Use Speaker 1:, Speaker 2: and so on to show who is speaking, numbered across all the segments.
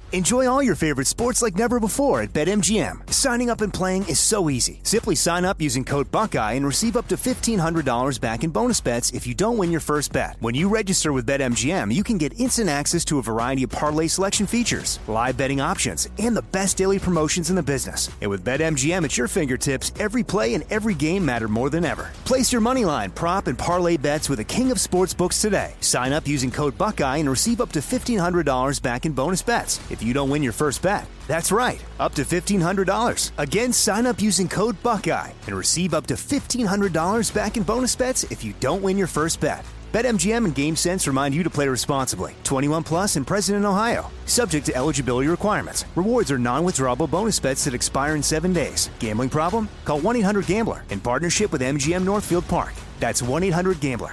Speaker 1: Enjoy all your favorite sports like never before at BetMGM. Signing up and playing is so easy. Simply sign up using code Buckeye and receive up to $1,500 back in bonus bets if you don't win your first bet. When you register with BetMGM, you can get instant access to a variety of parlay selection features, live betting options, and the best daily promotions in the business. And with BetMGM at your fingertips, every play and every game matter more than ever. Place your moneyline, prop, and parlay bets with the king of sportsbooks today. Sign up using code Buckeye and receive up to $1,500 back in bonus bets if you don't win your first bet. That's right, up to $1,500. Again, sign up using code Buckeye and receive up to $1,500 back in bonus bets if you don't win your first bet. BetMGM and GameSense remind you to play responsibly. 21 plus and present in Ohio. Subject to eligibility requirements. Rewards are non-withdrawable bonus bets that expire in 7 days. Gambling problem? Call 1-800-GAMBLER in partnership with MGM Northfield Park. That's 1-800-GAMBLER.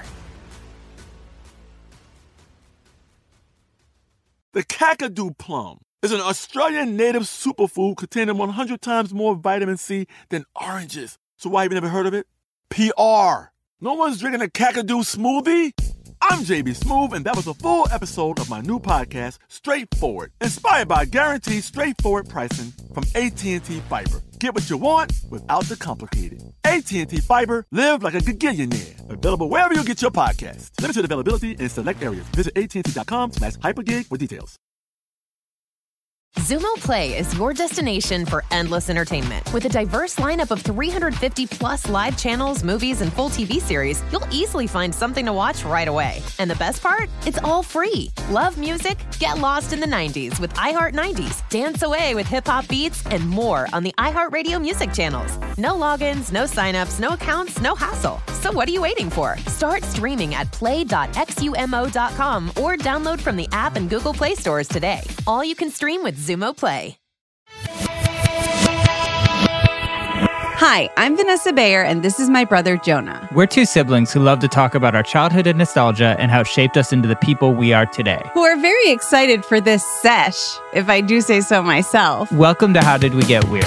Speaker 2: The Kakadu plum is an Australian native superfood containing 100 times more vitamin C than oranges. So why have you never heard of it? PR. No one's drinking a Kakadu smoothie? I'm JB Smoove, and that was a full episode of my new podcast, Straightforward, inspired by guaranteed straightforward pricing from AT&T Fiber. Get what you want without the complicated. AT&T Fiber, live like a gigillionaire. Available wherever you get your podcasts. Limited availability in select areas. Visit AT&T.com/hypergig for details.
Speaker 3: Xumo Play is your destination for endless entertainment. With a diverse lineup of 350 plus live channels, movies, and full TV series, you'll easily find something to watch right away. And the best part? It's all free. Love music? Get lost in the 90s with iHeart 90s, dance away with hip-hop beats, and more on the iHeartRadio music channels. No logins, no signups, no accounts, no hassle. So what are you waiting for? Start streaming at play.xumo.com or download from the app and Google Play stores today. All you can stream with Xumo Play.
Speaker 4: Hi, I'm Vanessa Bayer, and this is my brother, Jonah.
Speaker 5: We're two siblings who love to talk about our childhood and nostalgia and how it shaped us into the people we are today.
Speaker 4: Who are very excited for this sesh, if I do say so myself.
Speaker 5: Welcome to How Did We Get Weird?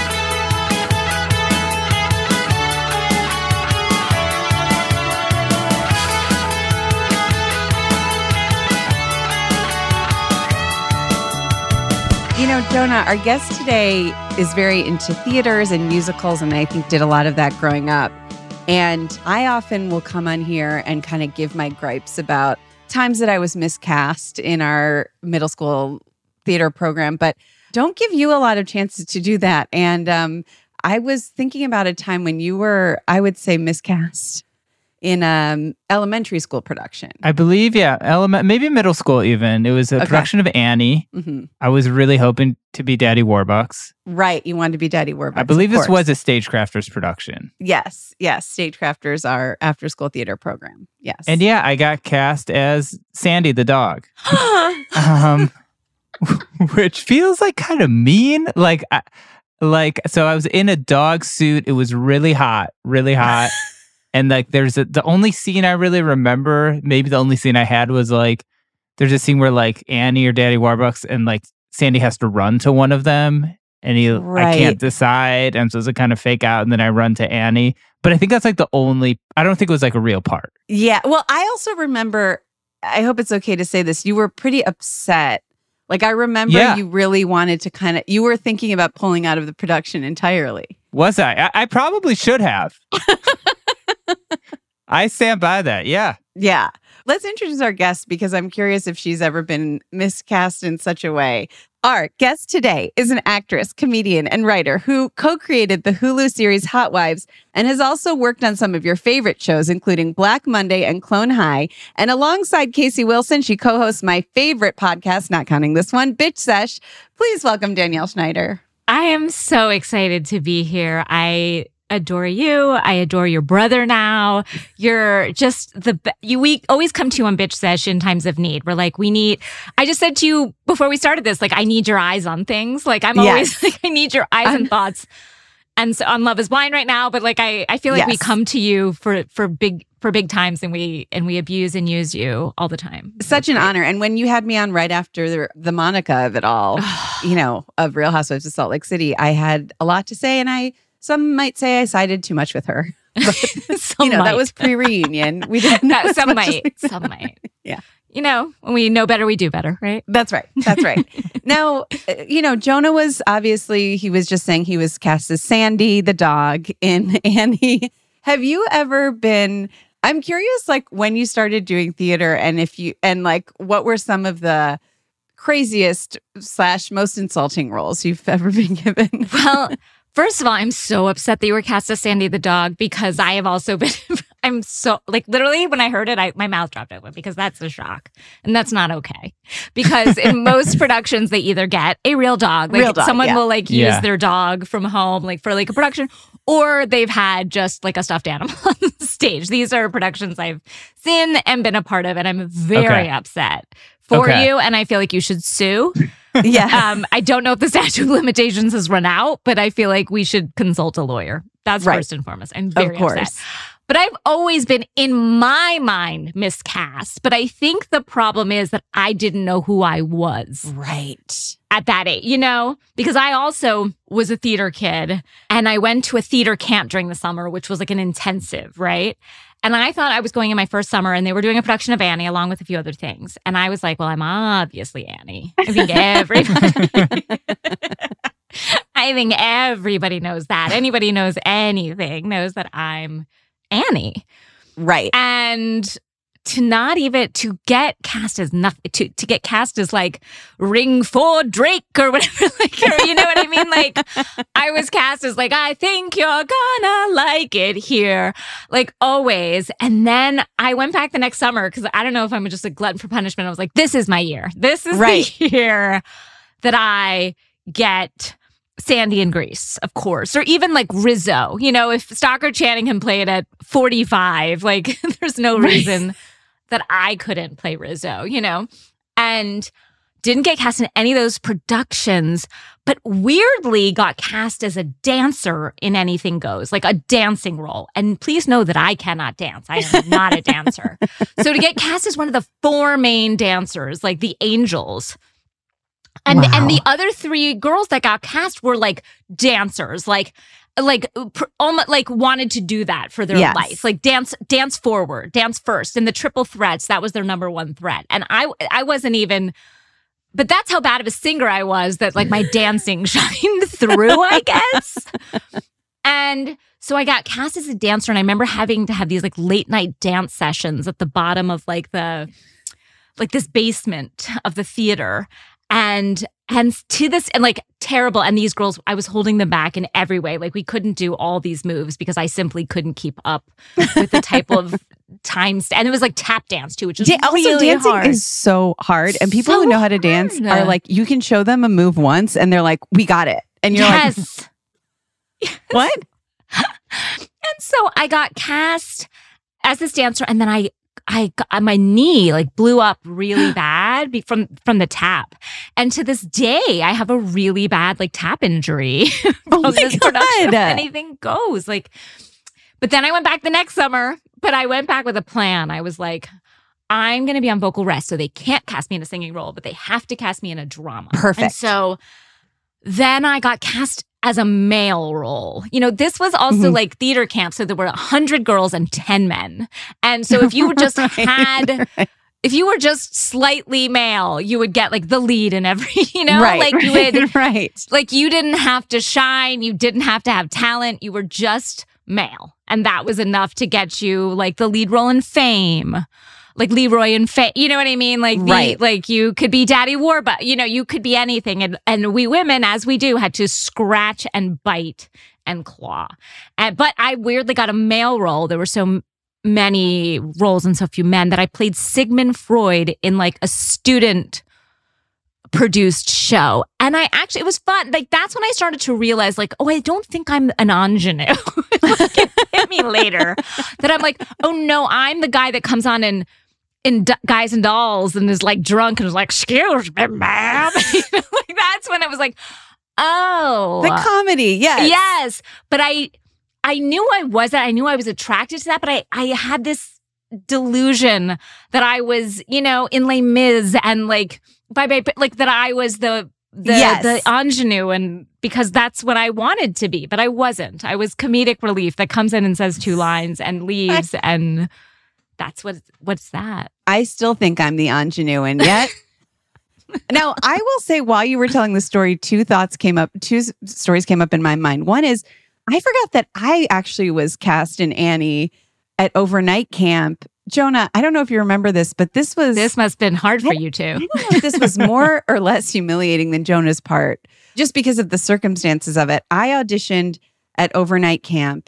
Speaker 4: You know, Jonah, our guest today is very into theaters and musicals, and I think did a lot of that growing up. And I often will come on here and kind of give my gripes about times that I was miscast in our middle school theater program, but don't give you a lot of chances to do that. And I was thinking about a time when you were, I would say, miscast in elementary school production.
Speaker 5: I believe, yeah, maybe middle school even. It was a production of Annie. Mm-hmm. I was really hoping to be Daddy Warbucks.
Speaker 4: Right, you wanted to be Daddy Warbucks.
Speaker 5: I believe this was a Stagecrafters production.
Speaker 4: Yes, Stagecrafters are after-school theater program. Yes.
Speaker 5: And yeah, I got cast as Sandy the dog. Which feels like kind of mean. So I was in a dog suit. It was really hot. And like, the only scene I really remember, maybe the only scene I had was like, there's a scene where like Annie or Daddy Warbucks and like Sandy has to run to one of them, and I can't decide, and so it's a kind of fake out, and then I run to Annie. But I think that's like the only. I don't think it was like a real part.
Speaker 4: Yeah. Well, I also remember. I hope it's okay to say this. You were pretty upset. Like I remember, you really wanted to you were thinking about pulling out of the production entirely.
Speaker 5: Was I? I probably should have. I stand by that. Yeah.
Speaker 4: Yeah. Let's introduce our guest because I'm curious if she's ever been miscast in such a way. Our guest today is an actress, comedian, and writer who co-created the Hulu series Hot Wives and has also worked on some of your favorite shows, including Black Monday and Clone High. And alongside Casey Wilson, she co-hosts my favorite podcast, not counting this one, Bitch Sesh. Please welcome Danielle Schneider.
Speaker 6: I am so excited to be here. I adore you. I adore your brother now. You're just we always come to you on Bitch Sesh in times of need. We're like, I just said to you before we started this, like, I need your eyes on things. Like, I'm always like, I need your eyes and thoughts. And so on Love is Blind right now, but like, I feel like we come to you for big times, and we abuse and use you all the time.
Speaker 4: Such an honor. And when you had me on right after the Monica of it all, of Real Housewives of Salt Lake City, I had a lot to say, and some might say I sided too much with her.
Speaker 6: Some
Speaker 4: that
Speaker 6: might.
Speaker 4: was pre-reunion. We didn't know as
Speaker 6: Some
Speaker 4: much as
Speaker 6: might.
Speaker 4: we
Speaker 6: Some might.
Speaker 4: Yeah.
Speaker 6: When we know better, we do better, right?
Speaker 4: That's right. That's right. Now, Jonah was obviously, he was just saying he was cast as Sandy, the dog in Annie. Have you ever been, I'm curious, like when you started doing theater and what were some of the craziest / most insulting roles you've ever been given?
Speaker 6: Well, first of all, I'm so upset that you were cast as Sandy the dog because I have also been, I'm so, like literally when I heard it, my mouth dropped open because that's a shock. And that's not okay. Because in most productions, they either get a real dog, someone will use their dog from home, like for like a production, or they've had just like a stuffed animal on the stage. These are productions I've seen and been a part of, and I'm very upset for you. And I feel like you should sue.
Speaker 4: Yeah.
Speaker 6: I don't know if the statute of limitations has run out, but I feel like we should consult a lawyer. That's first and foremost. I'm very upset. But I've always been, in my mind, miscast. But I think the problem is that I didn't know who I was.
Speaker 4: Right.
Speaker 6: At that age, because I also was a theater kid and I went to a theater camp during the summer, which was like an intensive, right? And I thought I was going in my first summer and they were doing a production of Annie along with a few other things. And I was like, well, I'm obviously Annie. I think everybody knows that. Anybody who knows anything knows that I'm Annie.
Speaker 4: Right.
Speaker 6: And to get cast as nothing, to get cast as like Ring 4 Drake or whatever, or you know what I mean? Like I was cast as like, I think you're gonna like it here, like always. And I went back the next summer because I don't know if I'm just a glutton for punishment. I was like, this is my year. This is the year that I get Sandy in Grease, of course, or even like Rizzo. If Stockard Channing played at 45, like there's no reason that I couldn't play Rizzo, and didn't get cast in any of those productions, but weirdly got cast as a dancer in Anything Goes, like a dancing role. And please know that I cannot dance. I am not a dancer. So to get cast as one of the 4 main dancers, like the Angels, and the other 3 girls that got cast were like dancers, almost like wanted to do that for their life, like dance forward, dance first. And the triple threats, that was their number 1 threat. And I wasn't even, but that's how bad of a singer I was that like my dancing shined through, I guess. And so I got cast as a dancer, and I remember having to have these like late night dance sessions at the bottom of like this basement of the theater. And to this, and like terrible. And these girls, I was holding them back in every way. Like we couldn't do all these moves because I simply couldn't keep up with the type of times. And it was like tap dance too, which is really
Speaker 4: dancing
Speaker 6: hard.
Speaker 4: Is so hard. And people who know how to dance are like, you can show them a move once and they're like, we got it. And you're like, what?
Speaker 6: And so I got cast as this dancer, and then I my knee like blew up really bad from the tap. And to this day, I have a really bad like tap injury from this production of Anything Goes. Like, but then I went back the next summer, but I went back with a plan. I was like, I'm going to be on vocal rest, so they can't cast me in a singing role, but they have to cast me in a drama.
Speaker 4: Perfect.
Speaker 6: And so then I got cast as a male role. This was also like theater camp. So there were 100 girls and 10 men. And so if you just if you were just slightly male, you would get like the lead in every, like you would, like you didn't have to shine. You didn't have to have talent. You were just male. And that was enough to get you like the lead role in Fame. Like Leroy and Faye, you know what I mean? Like, like you could be Daddy Warbucks, you could be anything. And we women, as we do, had to scratch and bite and claw. But I weirdly got a male role. There were so many roles and so few men that I played Sigmund Freud in like a student produced show. And it was fun. Like that's when I started to realize like, oh, I don't think I'm an ingenue. Like, it hit me later that I'm like, oh no, I'm the guy that comes on in Guys and Dolls and is like drunk and is like, excuse me, ma'am. Like that's when I was like, oh.
Speaker 4: The comedy, yes.
Speaker 6: Yes. But I knew I wasn't. I knew I was attracted to that, but I had this delusion that I was, in Les Mis and like, like that I was the the ingenue, and because that's what I wanted to be, but I wasn't. I was comedic relief that comes in and says 2 lines and leaves, and that's what's that?
Speaker 4: I still think I'm the ingenue, and yet. Now, I will say, while you were telling the story, 2 stories came up in my mind. One is, I forgot that I actually was cast in Annie at overnight camp. Jonah, I don't know if you remember this, but this
Speaker 6: must have been hard for you too.
Speaker 4: I don't know if this was more or less humiliating than Jonah's part, just because of the circumstances of it. I auditioned at overnight camp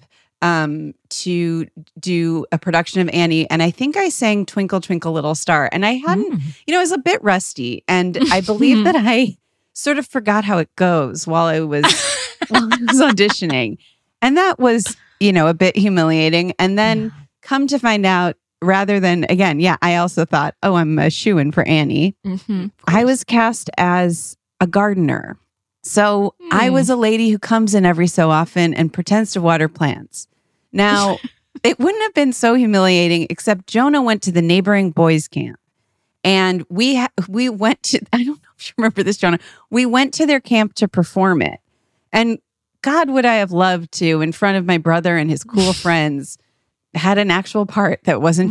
Speaker 4: to do a production of Annie, and I think I sang Twinkle, Twinkle, Little Star. And I hadn't, I was a bit rusty, and I believe that I sort of forgot how it goes while I was auditioning. And that was, a bit humiliating. And then come to find out, rather than, again, I also thought, I'm a shoo-in for Annie. I was cast as a gardener. So I was a lady who comes in every so often and pretends to water plants. Now, it wouldn't have been so humiliating, except Jonah went to the neighboring boys' camp. And we went to, I don't know if you remember this, Jonah, we went to their camp to perform it. And God, would I have loved to, in front of my brother and his cool friends, had an actual part that wasn't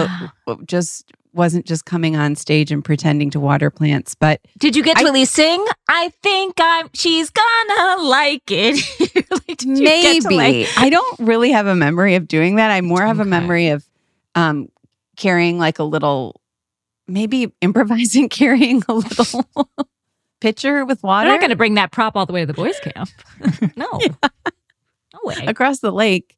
Speaker 4: wasn't just coming on stage and pretending to water plants. But
Speaker 6: did you get to at least sing? I think she's gonna like it. Like,
Speaker 4: maybe. I don't really have a memory of doing that. I more have a memory of carrying like a little, maybe improvising, carrying a little pitcher with water.
Speaker 6: You're not going to bring that prop all the way to the boys' camp. No. No way.
Speaker 4: Across the lake.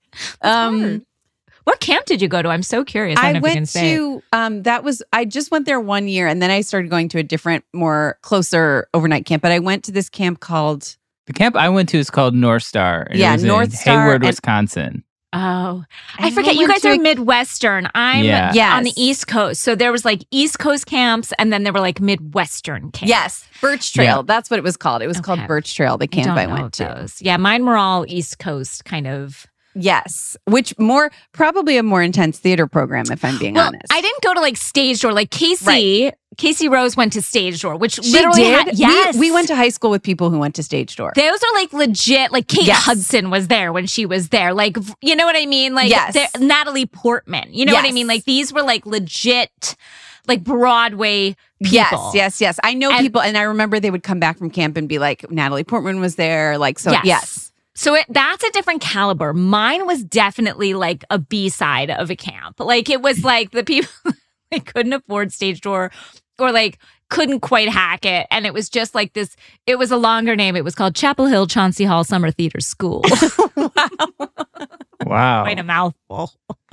Speaker 6: What camp did you go to? I'm so curious.
Speaker 4: I went to, I just went there 1 year, and then I started going to a different, more closer overnight camp. But I went to this camp called...
Speaker 5: The camp I went to is called North Star. And it was
Speaker 4: North
Speaker 5: in
Speaker 4: Star.
Speaker 5: Hayward, Wisconsin.
Speaker 6: Oh, I forget. You guys are Midwestern. I'm on the East Coast. So there was like East Coast camps, and then there were like Midwestern camps.
Speaker 4: Yes, Birch Trail. Yeah. That's what it was called. It was called Birch Trail, the camp I went to.
Speaker 6: Those. Yeah, mine were all East Coast kind of.
Speaker 4: Yes, which probably a more intense theater program, if I'm being honest.
Speaker 6: I didn't go to like Stage Door. Like Casey Rose went to Stage Door, which
Speaker 4: she
Speaker 6: literally
Speaker 4: did. Yes, we went to high school with people who went to Stage Door.
Speaker 6: Those are like legit. Like Kate Hudson was there when she was there. Like, you know what I mean? Like Natalie Portman. You know what I mean? Like these were like legit, like Broadway people.
Speaker 4: Yes. I know people, and I remember they would come back from camp and be like, Natalie Portman was there. Like, so yes.
Speaker 6: So that's a different caliber. Mine was definitely like a B-side of a camp. Like it was like the people they couldn't afford Stage Door or like couldn't quite hack it. And it was just like this, it was a longer name. It was called Chapel Hill Chauncey Hall Summer Theater School.
Speaker 5: Wow.
Speaker 6: Quite a mouthful.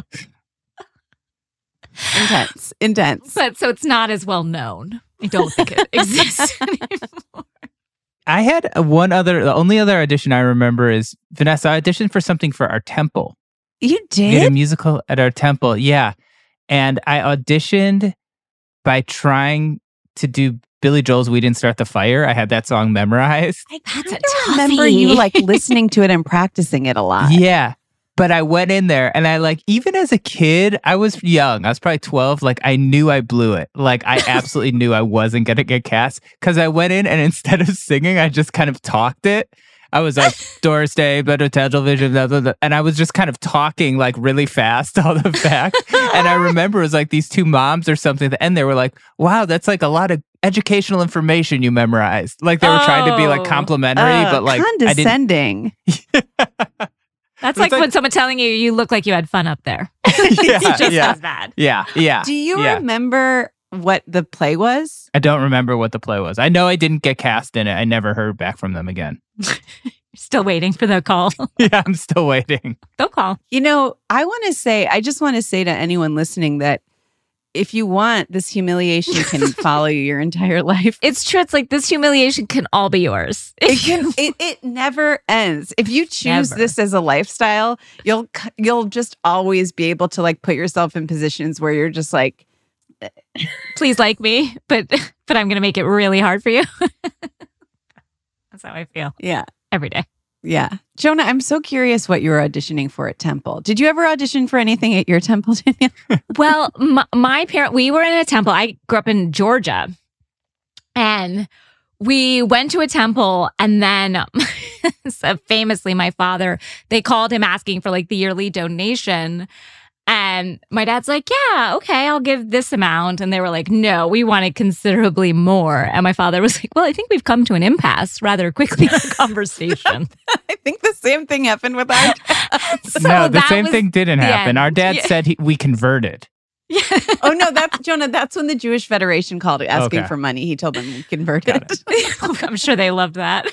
Speaker 4: Intense.
Speaker 6: But so it's not as well known. I don't think it exists anymore.
Speaker 5: I had the only other audition I remember is Vanessa auditioned for something for our temple.
Speaker 4: You did?
Speaker 5: We did a musical at our temple, yeah. And I auditioned by trying to do Billy Joel's We Didn't Start the Fire. I had that song memorized.
Speaker 6: That's
Speaker 4: I remember you like listening to it and practicing it a lot.
Speaker 5: Yeah. But I went in there and I like, even as a kid, I was young. I was probably 12. Like I knew I blew it. Like I absolutely knew I wasn't going to get cast because I went in and instead of singing, I just kind of talked it. I was like, Doris Day, better television, blah, blah, blah. And I was just kind of talking like really fast all the back. And I remember it was like these 2 moms or something at the end. They were like, wow, that's like a lot of educational information you memorized. Like they were trying to be like complimentary, but like
Speaker 4: condescending.
Speaker 6: That's like when someone telling you look like you had fun up there. Just as bad.
Speaker 5: Yeah.
Speaker 4: Do you remember what the play was?
Speaker 5: I don't remember what the play was. I know I didn't get cast in it. I never heard back from them again.
Speaker 6: Still waiting for the call.
Speaker 5: Yeah, I'm still waiting.
Speaker 6: They'll call.
Speaker 4: I just want to say to anyone listening that if you want, this humiliation can follow you your entire life.
Speaker 6: It's true. It's like this humiliation can all be yours.
Speaker 4: It never ends. If you choose this as a lifestyle, you'll just always be able to like put yourself in positions where you're just like,
Speaker 6: please like me, but I'm going to make it really hard for you. That's how I feel.
Speaker 4: Yeah.
Speaker 6: Every day.
Speaker 4: Yeah. Jonah, I'm so curious what you were auditioning for at Temple. Did you ever audition for anything at your Temple, Danielle?
Speaker 6: Well, my parent, we were in a Temple. I grew up in Georgia. And we went to a temple, and then so famously, my father, they called him asking for like the yearly donation. And my dad's like, yeah, okay, I'll give this amount. And they were like, no, we wanted considerably more. And my father was like, well, I think we've come to an impasse rather quickly in the conversation.
Speaker 4: I think the same thing happened with our dad.
Speaker 5: No, the same thing didn't happen. Our dad said we converted.
Speaker 6: Yeah.
Speaker 4: Oh, no, Jonah, that's when the Jewish Federation called asking for money. He told them we converted.
Speaker 6: I'm sure they loved that.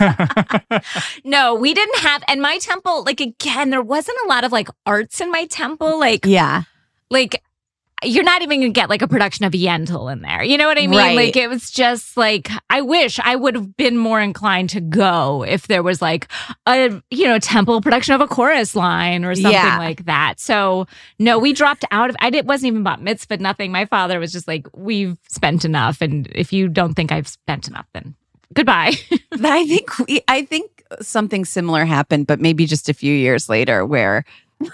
Speaker 6: No, we didn't have, and my temple, like, again, there wasn't a lot of like arts in my temple. Like, like you're not even going to get like a production of Yentl in there. You know what I mean?
Speaker 4: Right.
Speaker 6: Like, it was just like, I wish I would have been more inclined to go if there was like a, temple production of a chorus line or something like that. So no, we dropped out of, it wasn't even bat mitzvah, nothing. My father was just like, we've spent enough. And if you don't think I've spent enough, then goodbye.
Speaker 4: But I think something similar happened, but maybe just a few years later where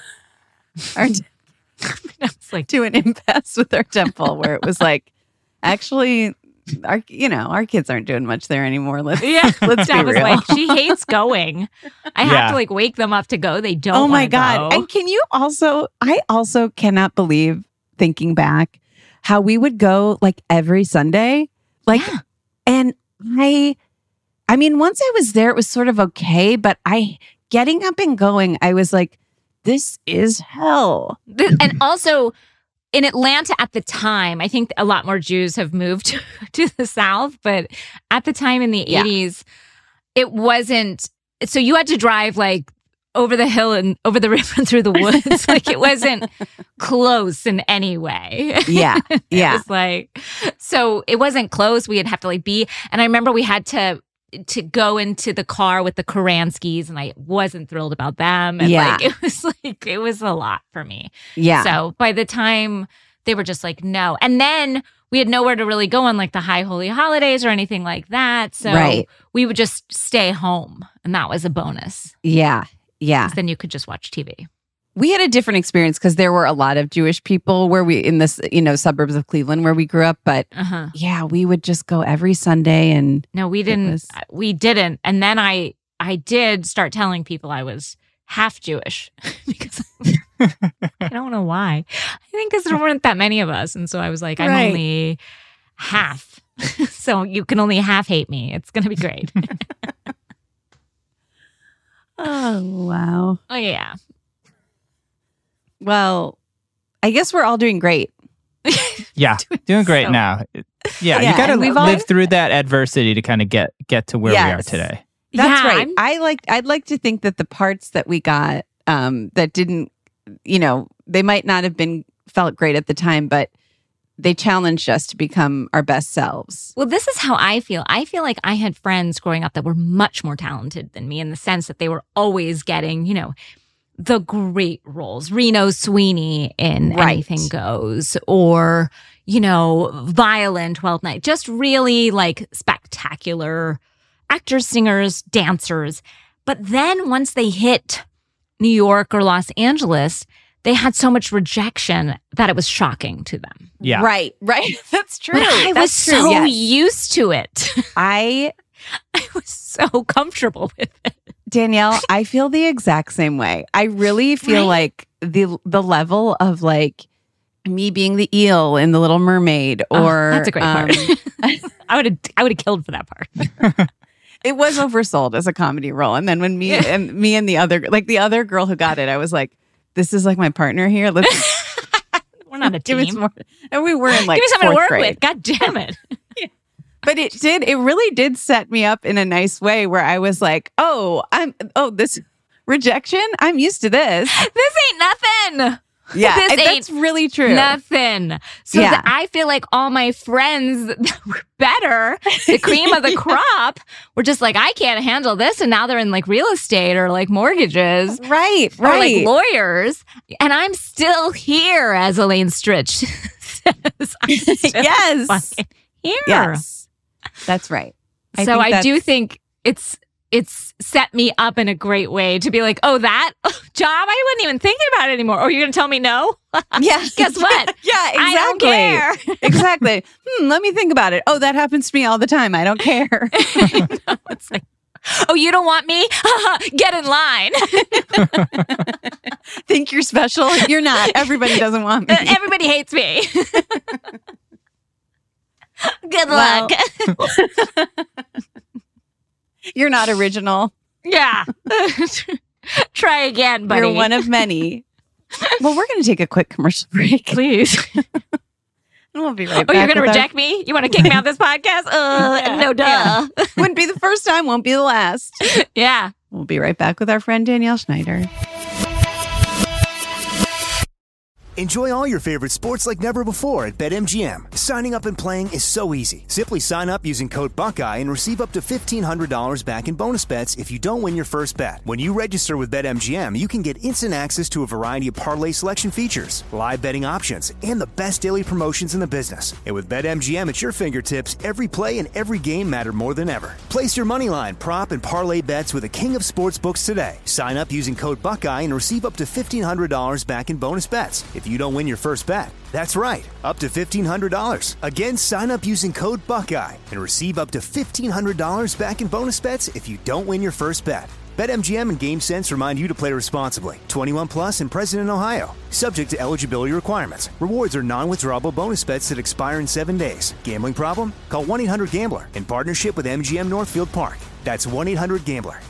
Speaker 4: our
Speaker 6: I was like,
Speaker 4: to an impasse with our temple where it was like, actually, our kids aren't doing much there anymore. Let's be
Speaker 6: Dad was
Speaker 4: real.
Speaker 6: like, she hates going. I have to like wake them up to go. They don't.
Speaker 4: Oh my God.
Speaker 6: Go.
Speaker 4: And I also cannot believe, thinking back, how we would go like every Sunday. Like, and I mean, once I was there, it was sort of okay, but getting up and going, I was like, this is hell.
Speaker 6: And also in Atlanta at the time, I think a lot more Jews have moved to the South, but at the time in the 80s, it wasn't. So you had to drive like over the hill and over the river and through the woods. Like it wasn't close in any way.
Speaker 4: Yeah. Yeah.
Speaker 6: It was like, so it wasn't close. We'd have to like be, and I remember we had to go into the car with the Koranskis, and I wasn't thrilled about them. And it was a lot for me.
Speaker 4: Yeah.
Speaker 6: So by the time they were just like, no. And then we had nowhere to really go on like the high holy holidays or anything like that. So we would just stay home, and that was a bonus.
Speaker 4: Yeah. Yeah.
Speaker 6: 'Cause then you could just watch TV.
Speaker 4: We had a different experience because there were a lot of Jewish people in this, suburbs of Cleveland where we grew up. But we would just go every Sunday. And
Speaker 6: no, we didn't. We didn't. And then I did start telling people I was half Jewish because I don't know why. I think because there weren't that many of us. And so I was like, I'm only half. So you can only half hate me. It's going to be great.
Speaker 4: Oh, wow.
Speaker 6: Oh, yeah.
Speaker 4: Well, I guess we're all doing great.
Speaker 5: Yeah, doing great now. Yeah, you got to live through that adversity to kind of get to where we are today.
Speaker 4: That's right. I'd like to think that the parts that we got that didn't, they might not have felt great at the time, but they challenged us to become our best selves.
Speaker 6: Well, this is how I feel. I feel like I had friends growing up that were much more talented than me in the sense that they were always getting, the great roles. Reno Sweeney in Anything Goes, or, Violin 12 Nights. Just really like spectacular actors, singers, dancers. But then once they hit New York or Los Angeles, they had so much rejection that it was shocking to them.
Speaker 5: Yeah.
Speaker 4: Right. That's true.
Speaker 6: But I was so used to it.
Speaker 4: I
Speaker 6: was so comfortable with it.
Speaker 4: Danielle, I feel the exact same way. I really feel like the level of like me being the eel in The Little Mermaid, or
Speaker 6: that's a great part. I would have killed for that part.
Speaker 4: It was oversold as a comedy role, and then when me and the other girl who got it, I was like, "This is like my partner here. Let's
Speaker 6: we're not a team."
Speaker 4: And we were in like
Speaker 6: give me something to work
Speaker 4: grade.
Speaker 6: with. God damn it.
Speaker 4: But it really did set me up in a nice way where I was like, this rejection, I'm used to this.
Speaker 6: This ain't nothing.
Speaker 4: Yeah, that's really true.
Speaker 6: Nothing. So I feel like all my friends that were better, the cream of the crop, were just like, I can't handle this. And now they're in like real estate or like mortgages.
Speaker 4: Right.
Speaker 6: Or like lawyers. And I'm still here, as Elaine Stritch says. I'm still
Speaker 4: yes.
Speaker 6: fucking here.
Speaker 4: Yes. That's right.
Speaker 6: I do think it's it's set me up in a great way to be like, oh, that job, I wasn't even thinking about it anymore. Oh, you're going to tell me no?
Speaker 4: Yeah.
Speaker 6: Guess what?
Speaker 4: Yeah, exactly.
Speaker 6: I don't care.
Speaker 4: Exactly. Let me think about it. Oh, that happens to me all the time. I don't care.
Speaker 6: No, it's like, oh, you don't want me? Get in line.
Speaker 4: Think you're special? You're not. Everybody doesn't want me.
Speaker 6: Everybody hates me. Good luck.
Speaker 4: You're not original.
Speaker 6: Yeah. Try again, buddy.
Speaker 4: You're one of many. Well, we're going to take a quick commercial break.
Speaker 6: Please.
Speaker 4: And we'll be right back.
Speaker 6: Oh, you're going to
Speaker 4: with
Speaker 6: reject me? You want to kick me off this podcast? No, duh.
Speaker 4: Yeah. Wouldn't be the first time, won't be the last.
Speaker 6: Yeah.
Speaker 4: We'll be right back with our friend Danielle Schneider.
Speaker 1: Enjoy all your favorite sports like never before at BetMGM. Signing up and playing is so easy. Simply sign up using code Buckeye and receive up to $1,500 back in bonus bets if you don't win your first bet. When you register with BetMGM, you can get instant access to a variety of parlay selection features, live betting options, and the best daily promotions in the business. And with BetMGM at your fingertips, every play and every game matter more than ever. Place your moneyline, prop, and parlay bets with the king of sportsbooks today. Sign up using code Buckeye and receive up to $1,500 back in bonus bets if you don't win your first bet. That's right, up to $1,500. Again, sign up using code Buckeye and receive up to $1,500 back in bonus bets if you don't win your first bet. BetMGM and GameSense remind you to play responsibly. 21 plus and present in Ohio. Subject to eligibility requirements. Rewards are non-withdrawable bonus bets that expire in 7 days. Gambling problem? Call 1-800-GAMBLER in partnership with MGM Northfield Park. That's 1-800-GAMBLER.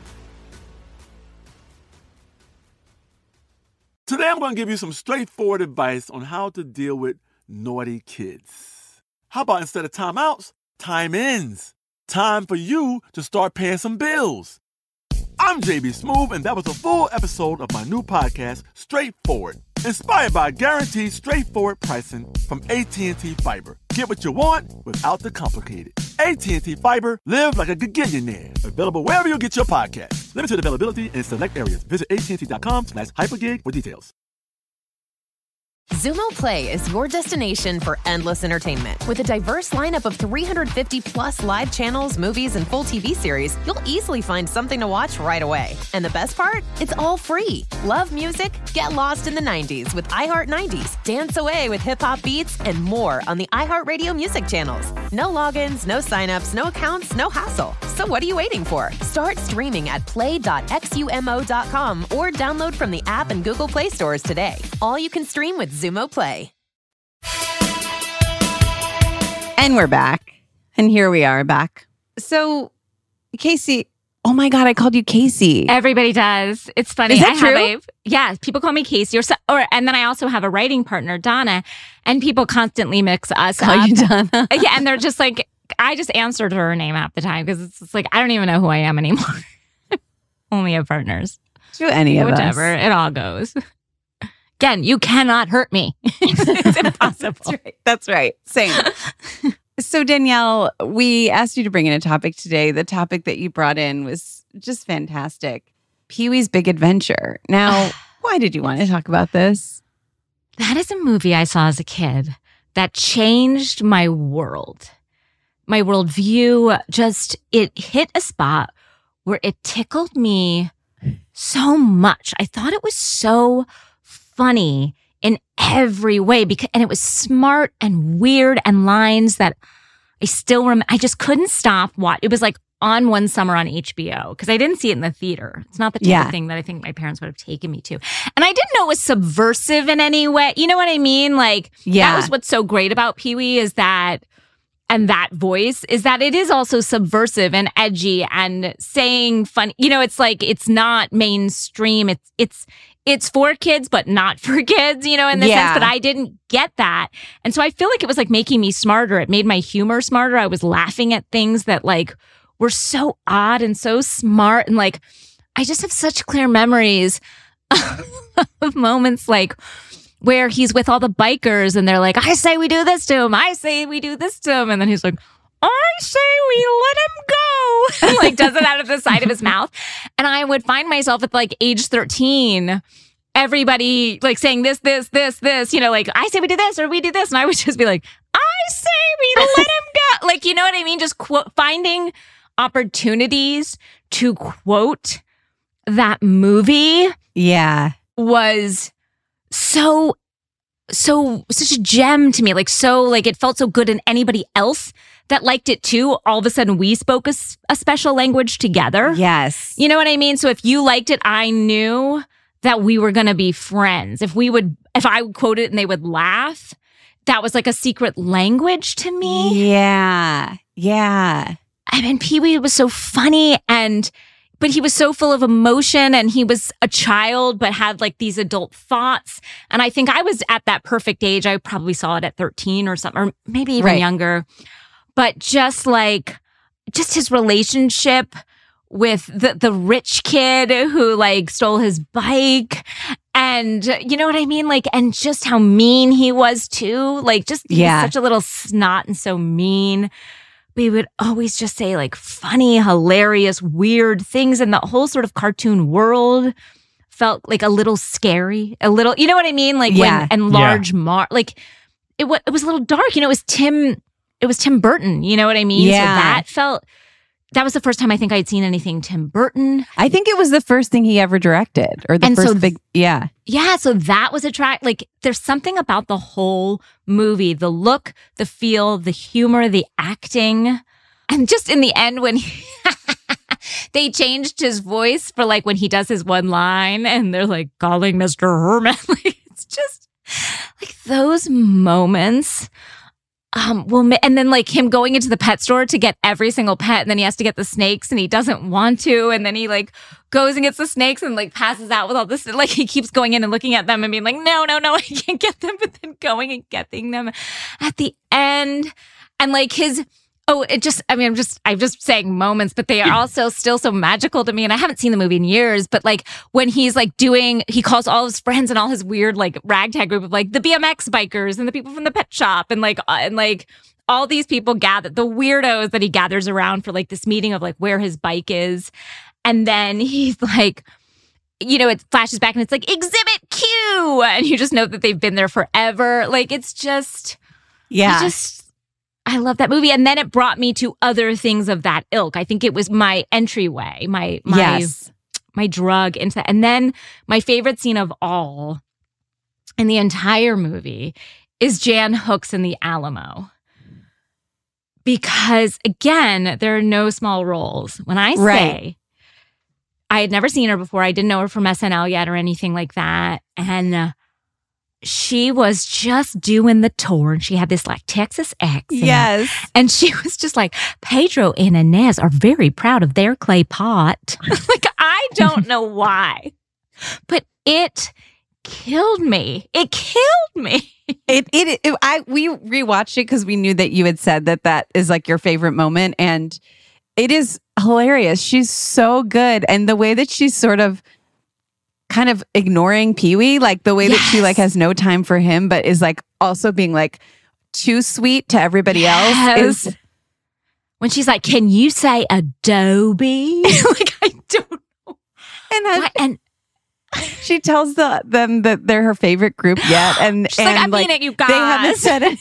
Speaker 2: Today, I'm going to give you some straightforward advice on how to deal with naughty kids. How about instead of timeouts, time-ins? Time for you to start paying some bills. I'm JB Smoove, and that was a full episode of my new podcast, Straightforward, inspired by guaranteed straightforward pricing from AT&T Fiber. Get what you want without the complicated. AT&T Fiber, live like a gigillionaire. Available wherever you get your podcast. Limited availability in select areas. Visit AT&T.com/hypergig for details.
Speaker 3: Xumo Play is your destination for endless entertainment. With a diverse lineup of 350 plus live channels, movies, and full TV series, you'll easily find something to watch right away. And the best part? It's all free. Love music? Get lost in the 90s with iHeart 90s, dance away with hip-hop beats, and more on the iHeartRadio music channels. No logins, no signups, no accounts, no hassle. So what are you waiting for? Start streaming at play.xumo.com or download from the app and Google Play stores today. All you can stream with Xumo Play.
Speaker 4: And we're back. And here we are back. So, Casey, oh my God, I called you Casey.
Speaker 6: Everybody does. It's funny.
Speaker 4: Is that true?
Speaker 6: Yeah, people call me Casey. And then I also have a writing partner, Donna, and people constantly mix us
Speaker 4: Call
Speaker 6: up.
Speaker 4: you Donna.
Speaker 6: Yeah, and they're just like, I just answered her name half the time because it's like, I don't even know who I am anymore. Only have partners.
Speaker 4: Do any of
Speaker 6: Whichever.
Speaker 4: us.
Speaker 6: It all goes. Again, you cannot hurt me. It's impossible.
Speaker 4: That's right. Same. So, Danielle, we asked you to bring in a topic today. The topic that you brought in was just fantastic. Pee-wee's Big Adventure. Now, why did you want to talk about this?
Speaker 6: That is a movie I saw as a kid that changed my world. My worldview, it hit a spot where it tickled me so much. I thought it was so funny in every way and it was smart and weird and lines that I still remember. I just couldn't stop it was like on one summer on HBO because I didn't see it in the theater. It's not the type of thing that I think my parents would have taken me to. And I didn't know it was subversive in any way. You know what I mean? Like, that was what's so great about Pee-wee is that, and that voice is that it is also subversive and edgy and saying funny. You know, it's like, it's not mainstream. It's for kids, but not for kids, you know, in the sense, but I didn't get that. And so I feel like it was like making me smarter. It made my humor smarter. I was laughing at things that like were so odd and so smart. And like, I just have such clear memories of moments like where he's with all the bikers and they're like, I say we do this to him. I say we do this to him. And then he's like, I say we let him go. And like does it out of the side of his mouth. And I would find myself at like age 13, everybody like saying this, you know, like I say we do this or we do this. And I would just be like, I say we let him go. Like, you know what I mean? Just finding opportunities to quote that movie
Speaker 4: Yeah.
Speaker 6: was such a gem to me. Like, it felt so good, and anybody else that liked it too, all of a sudden we spoke a special language together.
Speaker 4: Yes.
Speaker 6: You know what I mean? So if you liked it, I knew that we were going to be friends. If I would quote it and they would laugh, that was like a secret language to me.
Speaker 4: Yeah. Yeah.
Speaker 6: I mean, Pee-wee was so funny, but he was so full of emotion, and he was a child but had like these adult thoughts. And I think I was at that perfect age. I probably saw it at 13 or something, or maybe even younger. But just his relationship with the rich kid who like stole his bike, and you know what I mean? Like, and just how mean he was too. Like, just he was such a little snot and so mean. We would always just say like funny, hilarious, weird things, and the whole sort of cartoon world felt like a little scary, a little, you know what I mean? Like and large like it was a little dark. You know, it was Tim Burton. You know what I mean?
Speaker 4: Yeah.
Speaker 6: So that was the first time I think I'd seen anything Tim Burton.
Speaker 4: I think it was the first thing he ever directed, or the first big,
Speaker 6: Yeah, so that was like, there's something about the whole movie, the look, the feel, the humor, the acting. And just in the end when they changed his voice for like when he does his one line and they're like calling Mr. Herman. Like, it's just like those moments. And then like him going into the pet store to get every single pet, and then he has to get the snakes and he doesn't want to. And then he like goes and gets the snakes and like passes out with all this. Like he keeps going in and looking at them and being like, no, I can't get them. But then going and getting them at the end. And like I'm just saying moments, but they are also still so magical to me. And I haven't seen the movie in years, but like when he's like he calls all his friends and all his weird like ragtag group of like the BMX bikers and the people from the pet shop and like all these people gather, the weirdos that he gathers around for like this meeting of like where his bike is. And then he's like, you know, it flashes back and it's like Exhibit Q. And you just know that they've been there forever. Like, it's just, I love that movie. And then it brought me to other things of that ilk. I think it was my entryway, my drug into that. And then my favorite scene of all in the entire movie is Jan Hooks in the Alamo. Because again, there are no small roles. When I say I had never seen her before, I didn't know her from SNL yet or anything like that. And she was just doing the tour, and she had this like Texas accent.
Speaker 4: Yes.
Speaker 6: And she was just like, Pedro and Inez are very proud of their clay pot. Like, I don't know why, but it killed me. It killed me.
Speaker 4: We rewatched it because we knew that you had said that is like your favorite moment, and it is hilarious. She's so good, and the way that she's sort of kind of ignoring Pee-wee, like the way that she like has no time for him, but is like also being like too sweet to everybody else. Is
Speaker 6: when she's like, "Can you say Adobe?" Like, I don't know.
Speaker 4: And she tells them that they're her favorite group yet, and
Speaker 6: she's like, "I mean it, you guys."
Speaker 4: They haven't said it.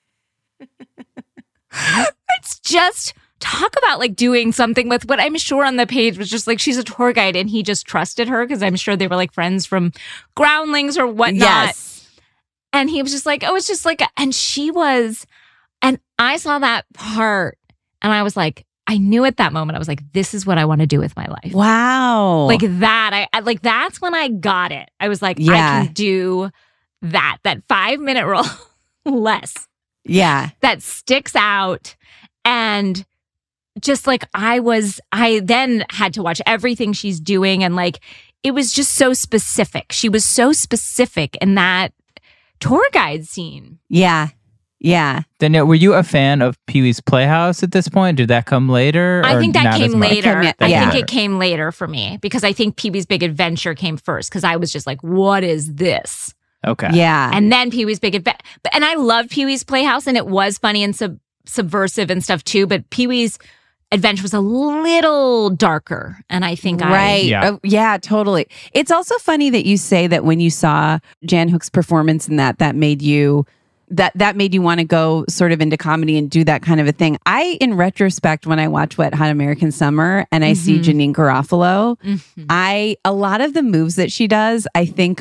Speaker 6: It's just. Talk about like doing something with what I'm sure on the page was just like, she's a tour guide and he just trusted her because I'm sure they were like friends from Groundlings or whatnot.
Speaker 4: Yes.
Speaker 6: And he was just like, oh, it's just like, and she was, and I saw that part and I was like, I knew at that moment, I was like, this is what I want to do with my life.
Speaker 4: Wow.
Speaker 6: Like that. I like, that's when I got it. I was like, I can do that 5-minute role less.
Speaker 4: Yeah.
Speaker 6: That sticks out. And just like I then had to watch everything she's doing. And like, it was just so specific. She was so specific in that tour guide scene.
Speaker 4: Yeah. Yeah.
Speaker 5: Danielle, were you a fan of Pee-wee's Playhouse at this point? Did that come later?
Speaker 6: I think that came later. I
Speaker 4: think
Speaker 6: it came later for me because I think Pee-wee's Big Adventure came first because I was just like, what is this?
Speaker 5: Okay.
Speaker 4: Yeah.
Speaker 6: And then Pee-wee's Big Adventure. And I loved Pee-wee's Playhouse and it was funny and subversive and stuff too. But Pee-wee's Adventure was a little darker. And I think
Speaker 4: yeah, totally. It's also funny that you say that when you saw Jan Hooks' performance in that made you that made you want to go sort of into comedy and do that kind of a thing. In retrospect, when I watch Wet Hot American Summer and I see Janeane Garofalo, a lot of the moves that she does, I think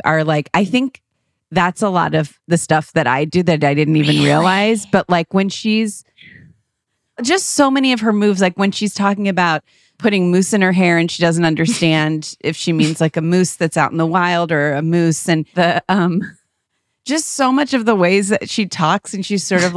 Speaker 4: that's a lot of the stuff that I do that I didn't even realize. But like when she's just so many of her moves, like when she's talking about putting mousse in her hair and she doesn't understand if she means like a moose that's out in the wild or a moose, and the just so much of the ways that she talks, and she's sort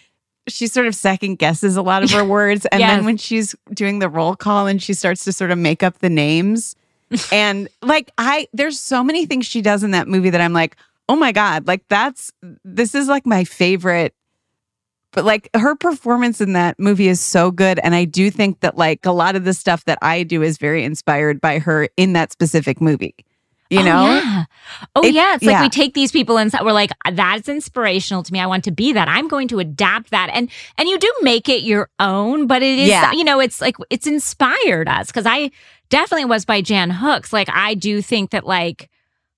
Speaker 4: of second guesses a lot of her words. And then when she's doing the roll call and she starts to sort of make up the names. And like, there's so many things she does in that movie that I'm like, oh my God, like this is like my favorite. But like her performance in that movie is so good. And I do think that like a lot of the stuff that I do is very inspired by her in that specific movie. You know?
Speaker 6: Yeah. It's like we take these people and we're like, that's inspirational to me. I want to be that. I'm going to adapt that. And you do make it your own, but it is, it's like, it's inspired us. Cause I definitely was by Jan Hooks. Like, I do think that like,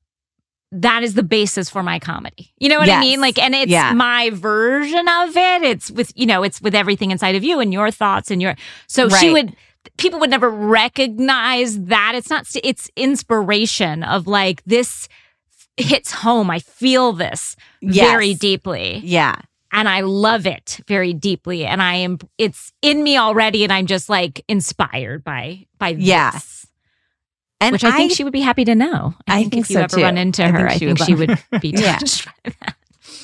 Speaker 6: that is the basis for my comedy. You know what I mean? Like, and it's my version of it. It's with, it's with everything inside of you and your thoughts and people would never recognize that. It's inspiration of like, this hits home. I feel this very deeply.
Speaker 4: Yeah.
Speaker 6: And I love it very deeply. And it's in me already. And I'm just like inspired by this. And which I think she would be happy to know. I think if you ever run into her, I think she would be touched by that.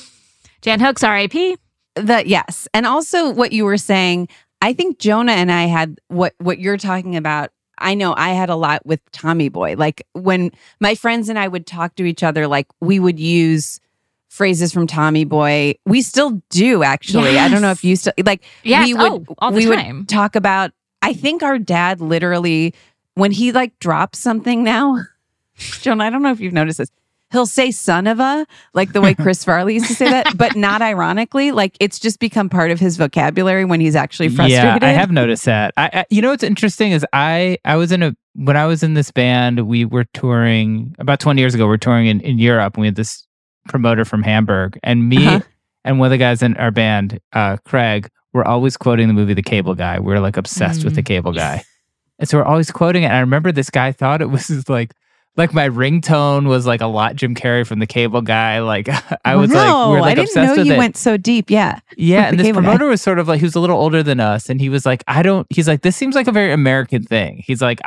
Speaker 6: Jan Hooks, R.I.P.
Speaker 4: Yes. And also what you were saying, I think Jonah and I had what you're talking about. I know I had a lot with Tommy Boy. Like when my friends and I would talk to each other, like we would use phrases from Tommy Boy. We still do, actually. Yes. I don't know if you still like.
Speaker 6: Yes.
Speaker 4: We would,
Speaker 6: all the time.
Speaker 4: Would talk about. I think our dad literally, when he like drops something now, Jonah, I don't know if you've noticed this. He'll say son of a, like the way Chris Farley used to say that, but not ironically. Like it's just become part of his vocabulary when he's actually frustrated.
Speaker 5: Yeah, I have noticed that. You know what's interesting is when I was in this band, we were touring about 20 years ago. We're touring in Europe, and we had this promoter from Hamburg, and me and one of the guys in our band, Craig, were always quoting the movie The Cable Guy. We were like obsessed with The Cable Guy. And so we're always quoting it. And I remember this guy thought it was like my ringtone was like a lot Jim Carrey from The Cable Guy. Like I was like, we were like obsessed with it.
Speaker 4: I didn't know you went so deep. Yeah.
Speaker 5: Yeah. And this promoter was sort of like, he was a little older than us. And he was like, he's like, this seems like a very American thing. He's like,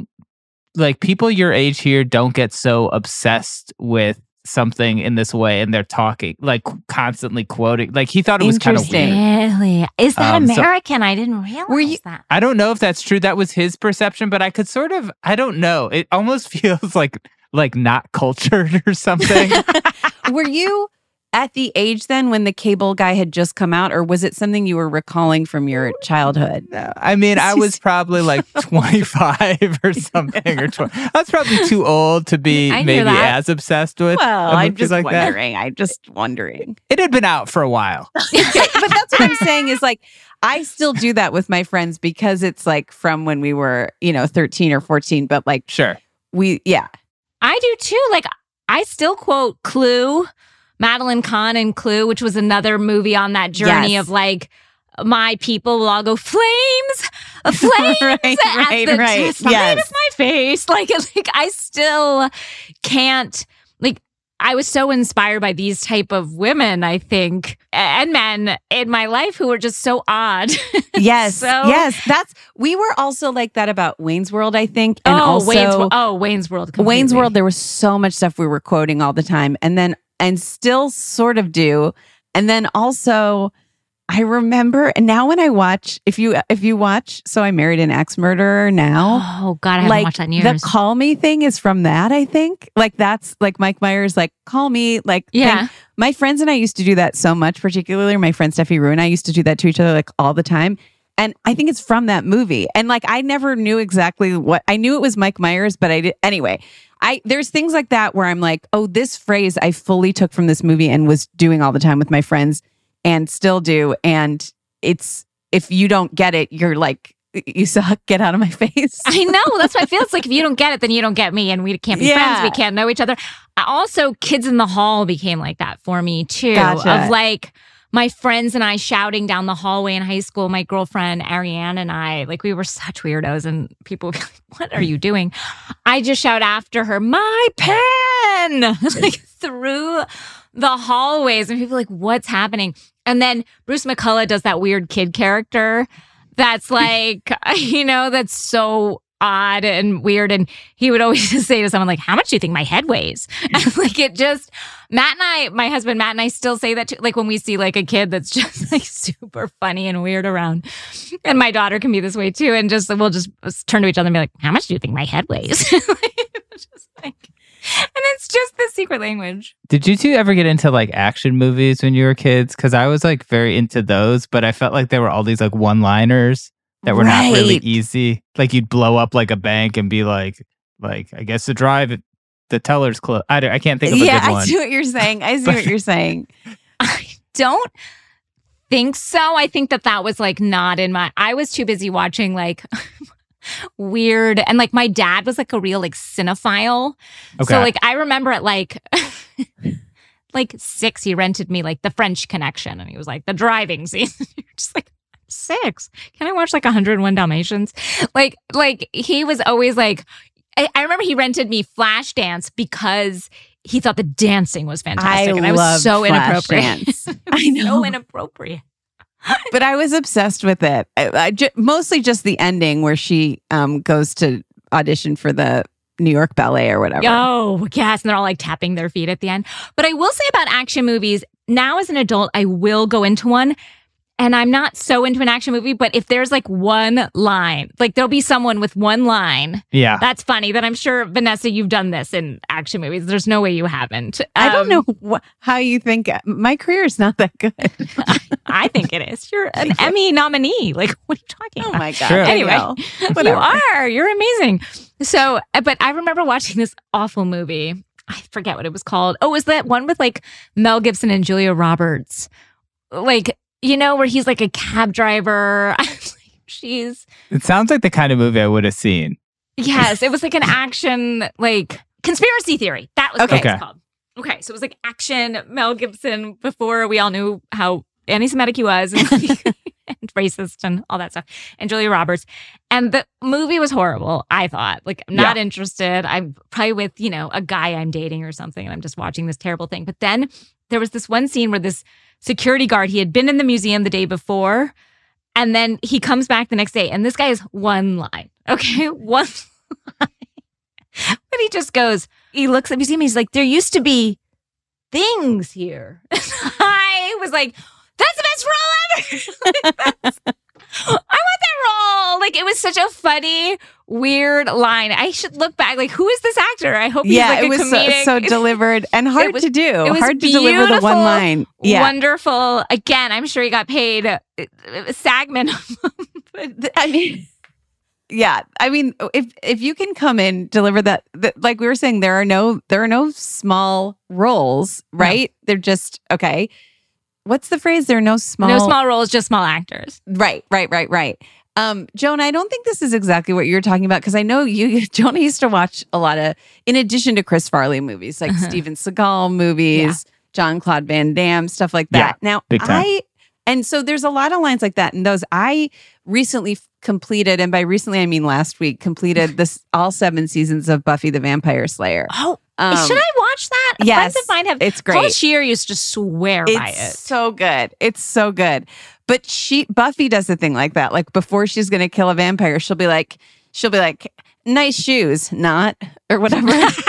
Speaker 5: people your age here don't get so obsessed with something in this way, and they're talking like constantly quoting. Like he thought it was kind of weird.
Speaker 6: Really? Is that American? I didn't realize that.
Speaker 5: I don't know if that's true. That was his perception, but I could sort of, I don't know. It almost feels like not cultured or something.
Speaker 4: Were you at the age then when The Cable Guy had just come out, or was it something you were recalling from your childhood?
Speaker 5: No, I mean, I was probably like 25 or something, or 20. I was probably too old to be maybe as obsessed with.
Speaker 4: Well, I'm just like wondering. I'm just wondering.
Speaker 5: It had been out for a while.
Speaker 4: Okay, but that's what I'm saying is like, I still do that with my friends because it's like from when we were, 13 or 14, but like,
Speaker 5: sure.
Speaker 6: I do too. Like, I still quote Clue. Madeline Kahn and Clue, which was another movie on that journey of like, my people will all go flames at the side of my face. Like I still can't, like, I was so inspired by these type of women, I think, and men in my life who were just so odd.
Speaker 4: Yes. We were also like that about Wayne's World, I think. And
Speaker 6: Wayne's World. Completely.
Speaker 4: Wayne's World, there was so much stuff we were quoting all the time. And still sort of do. And then also, I remember, and now when I watch, if you watch So I Married an Axe Murderer now.
Speaker 6: Oh God, I haven't watched that in years.
Speaker 4: The call me thing is from that, I think. Like that's like Mike Myers, like call me, like thing. My friends and I used to do that so much, particularly my friend Steffi Rue and I used to do that to each other like all the time. And I think it's from that movie. And like I never knew exactly what I knew it was Mike Myers, but I did anyway. There's things like that where I'm like, oh, this phrase I fully took from this movie and was doing all the time with my friends and still do. And it's, if you don't get it, you're like, you suck, get out of my face.
Speaker 6: I know. That's what I feel. It's like if you don't get it, then you don't get me, and we can't be friends. We can't know each other. Also, Kids in the Hall became like that for me too.
Speaker 4: Gotcha.
Speaker 6: Of like my friends and I shouting down the hallway in high school. My girlfriend Ariane and I, like, we were such weirdos, and people would be like, "What are you doing?" I just shout after her, "My pen!" like through the hallways, and people are like, "What's happening?" And then Bruce McCullough does that weird kid character. That's like, that's so odd and weird. And he would always just say to someone like, "How much do you think my head weighs?" And like it just, my husband Matt and I still say that too. Like when we see like a kid that's just like super funny and weird around. And my daughter can be this way too. And we'll just turn to each other and be like, "How much do you think my head weighs?" Just like, and it's just the secret language.
Speaker 5: Did you two ever get into like action movies when you were kids? Because I was like very into those, but I felt like there were all these like one-liners that were not really easy. Like you'd blow up like a bank and be like I guess the teller's closed. I can't think of a good one.
Speaker 4: Yeah, I see what you're saying.
Speaker 6: I don't think so. I think that was like not in my. I was too busy watching like. Weird. And like my dad was like a real like cinephile. Okay. So like I remember at like 6 he rented me like The French Connection, and he was like, the driving scene. You're just like, 6? Can I watch like 101 Dalmatians? Like he was always like, I remember he rented me Flashdance because he thought the dancing was fantastic. And I was so inappropriate.
Speaker 4: I know.
Speaker 6: So inappropriate.
Speaker 4: But I was obsessed with it. Mostly just the ending where she goes to audition for the New York Ballet or whatever.
Speaker 6: Oh, yes. And they're all like tapping their feet at the end. But I will say about action movies, now as an adult, I will go into one. And I'm not so into an action movie, but if there's like one line, like there'll be someone with one line.
Speaker 5: Yeah.
Speaker 6: That's funny. That I'm sure, Vanessa, you've done this in action movies. There's no way you haven't.
Speaker 4: I don't know how you think. My career is not that good.
Speaker 6: I think it is. You're an Emmy nominee. Like, what are you talking about?
Speaker 4: Oh my God.
Speaker 5: Sure.
Speaker 6: Anyway, you are. You're amazing. So, but I remember watching this awful movie. I forget what it was called. Oh, it was that one with like Mel Gibson and Julia Roberts? Like, where he's like a cab driver.
Speaker 5: It sounds like the kind of movie I would have seen.
Speaker 6: Yes, it was like an action, like conspiracy theory. That was what it was called. Okay, so it was like action Mel Gibson before we all knew how anti-Semitic he was and, and racist and all that stuff. And Julia Roberts. And the movie was horrible, I thought. Like, I'm not interested. I'm probably with, a guy I'm dating or something, and I'm just watching this terrible thing. But then there was this one scene where this security guard, he had been in the museum the day before, and then he comes back the next day, and this guy is one line. Okay, one line. But he just goes, he looks at the museum, he's like, there used to be things here. I was like, that's the best role ever. I want that role. Like, it was such a funny, weird line. I should look back. Like, who is this actor? I hope he's like a comedic.
Speaker 4: It was so delivered and hard to do.
Speaker 6: It was
Speaker 4: hard to deliver the one line. Yeah.
Speaker 6: Wonderful. Again, I'm sure he got paid SAG minimum.
Speaker 4: I mean, yeah. I mean, if you can come in, deliver that, like we were saying, there are no small roles, right? No. They're just okay. What's the phrase? There are no small
Speaker 6: roles, just small actors.
Speaker 4: Right. Jonah, I don't think this is exactly what you're talking about, because I know Jonah used to watch a lot of, in addition to Chris Farley movies, like Steven Seagal movies, Jean-Claude Van Damme, stuff like that.
Speaker 5: Yeah,
Speaker 4: now, and so there's a lot of lines like that. And those I recently completed, and by recently I mean last week, completed all 7 seasons of Buffy the Vampire Slayer.
Speaker 6: Oh, should I watch that?
Speaker 4: Yes,
Speaker 6: friends of mine have.
Speaker 4: It's great.
Speaker 6: Paul Scheer used to swear by it.
Speaker 4: It's so good. It's so good. But Buffy does a thing like that. Like before she's going to kill a vampire, she'll be like, nice shoes, not, or whatever.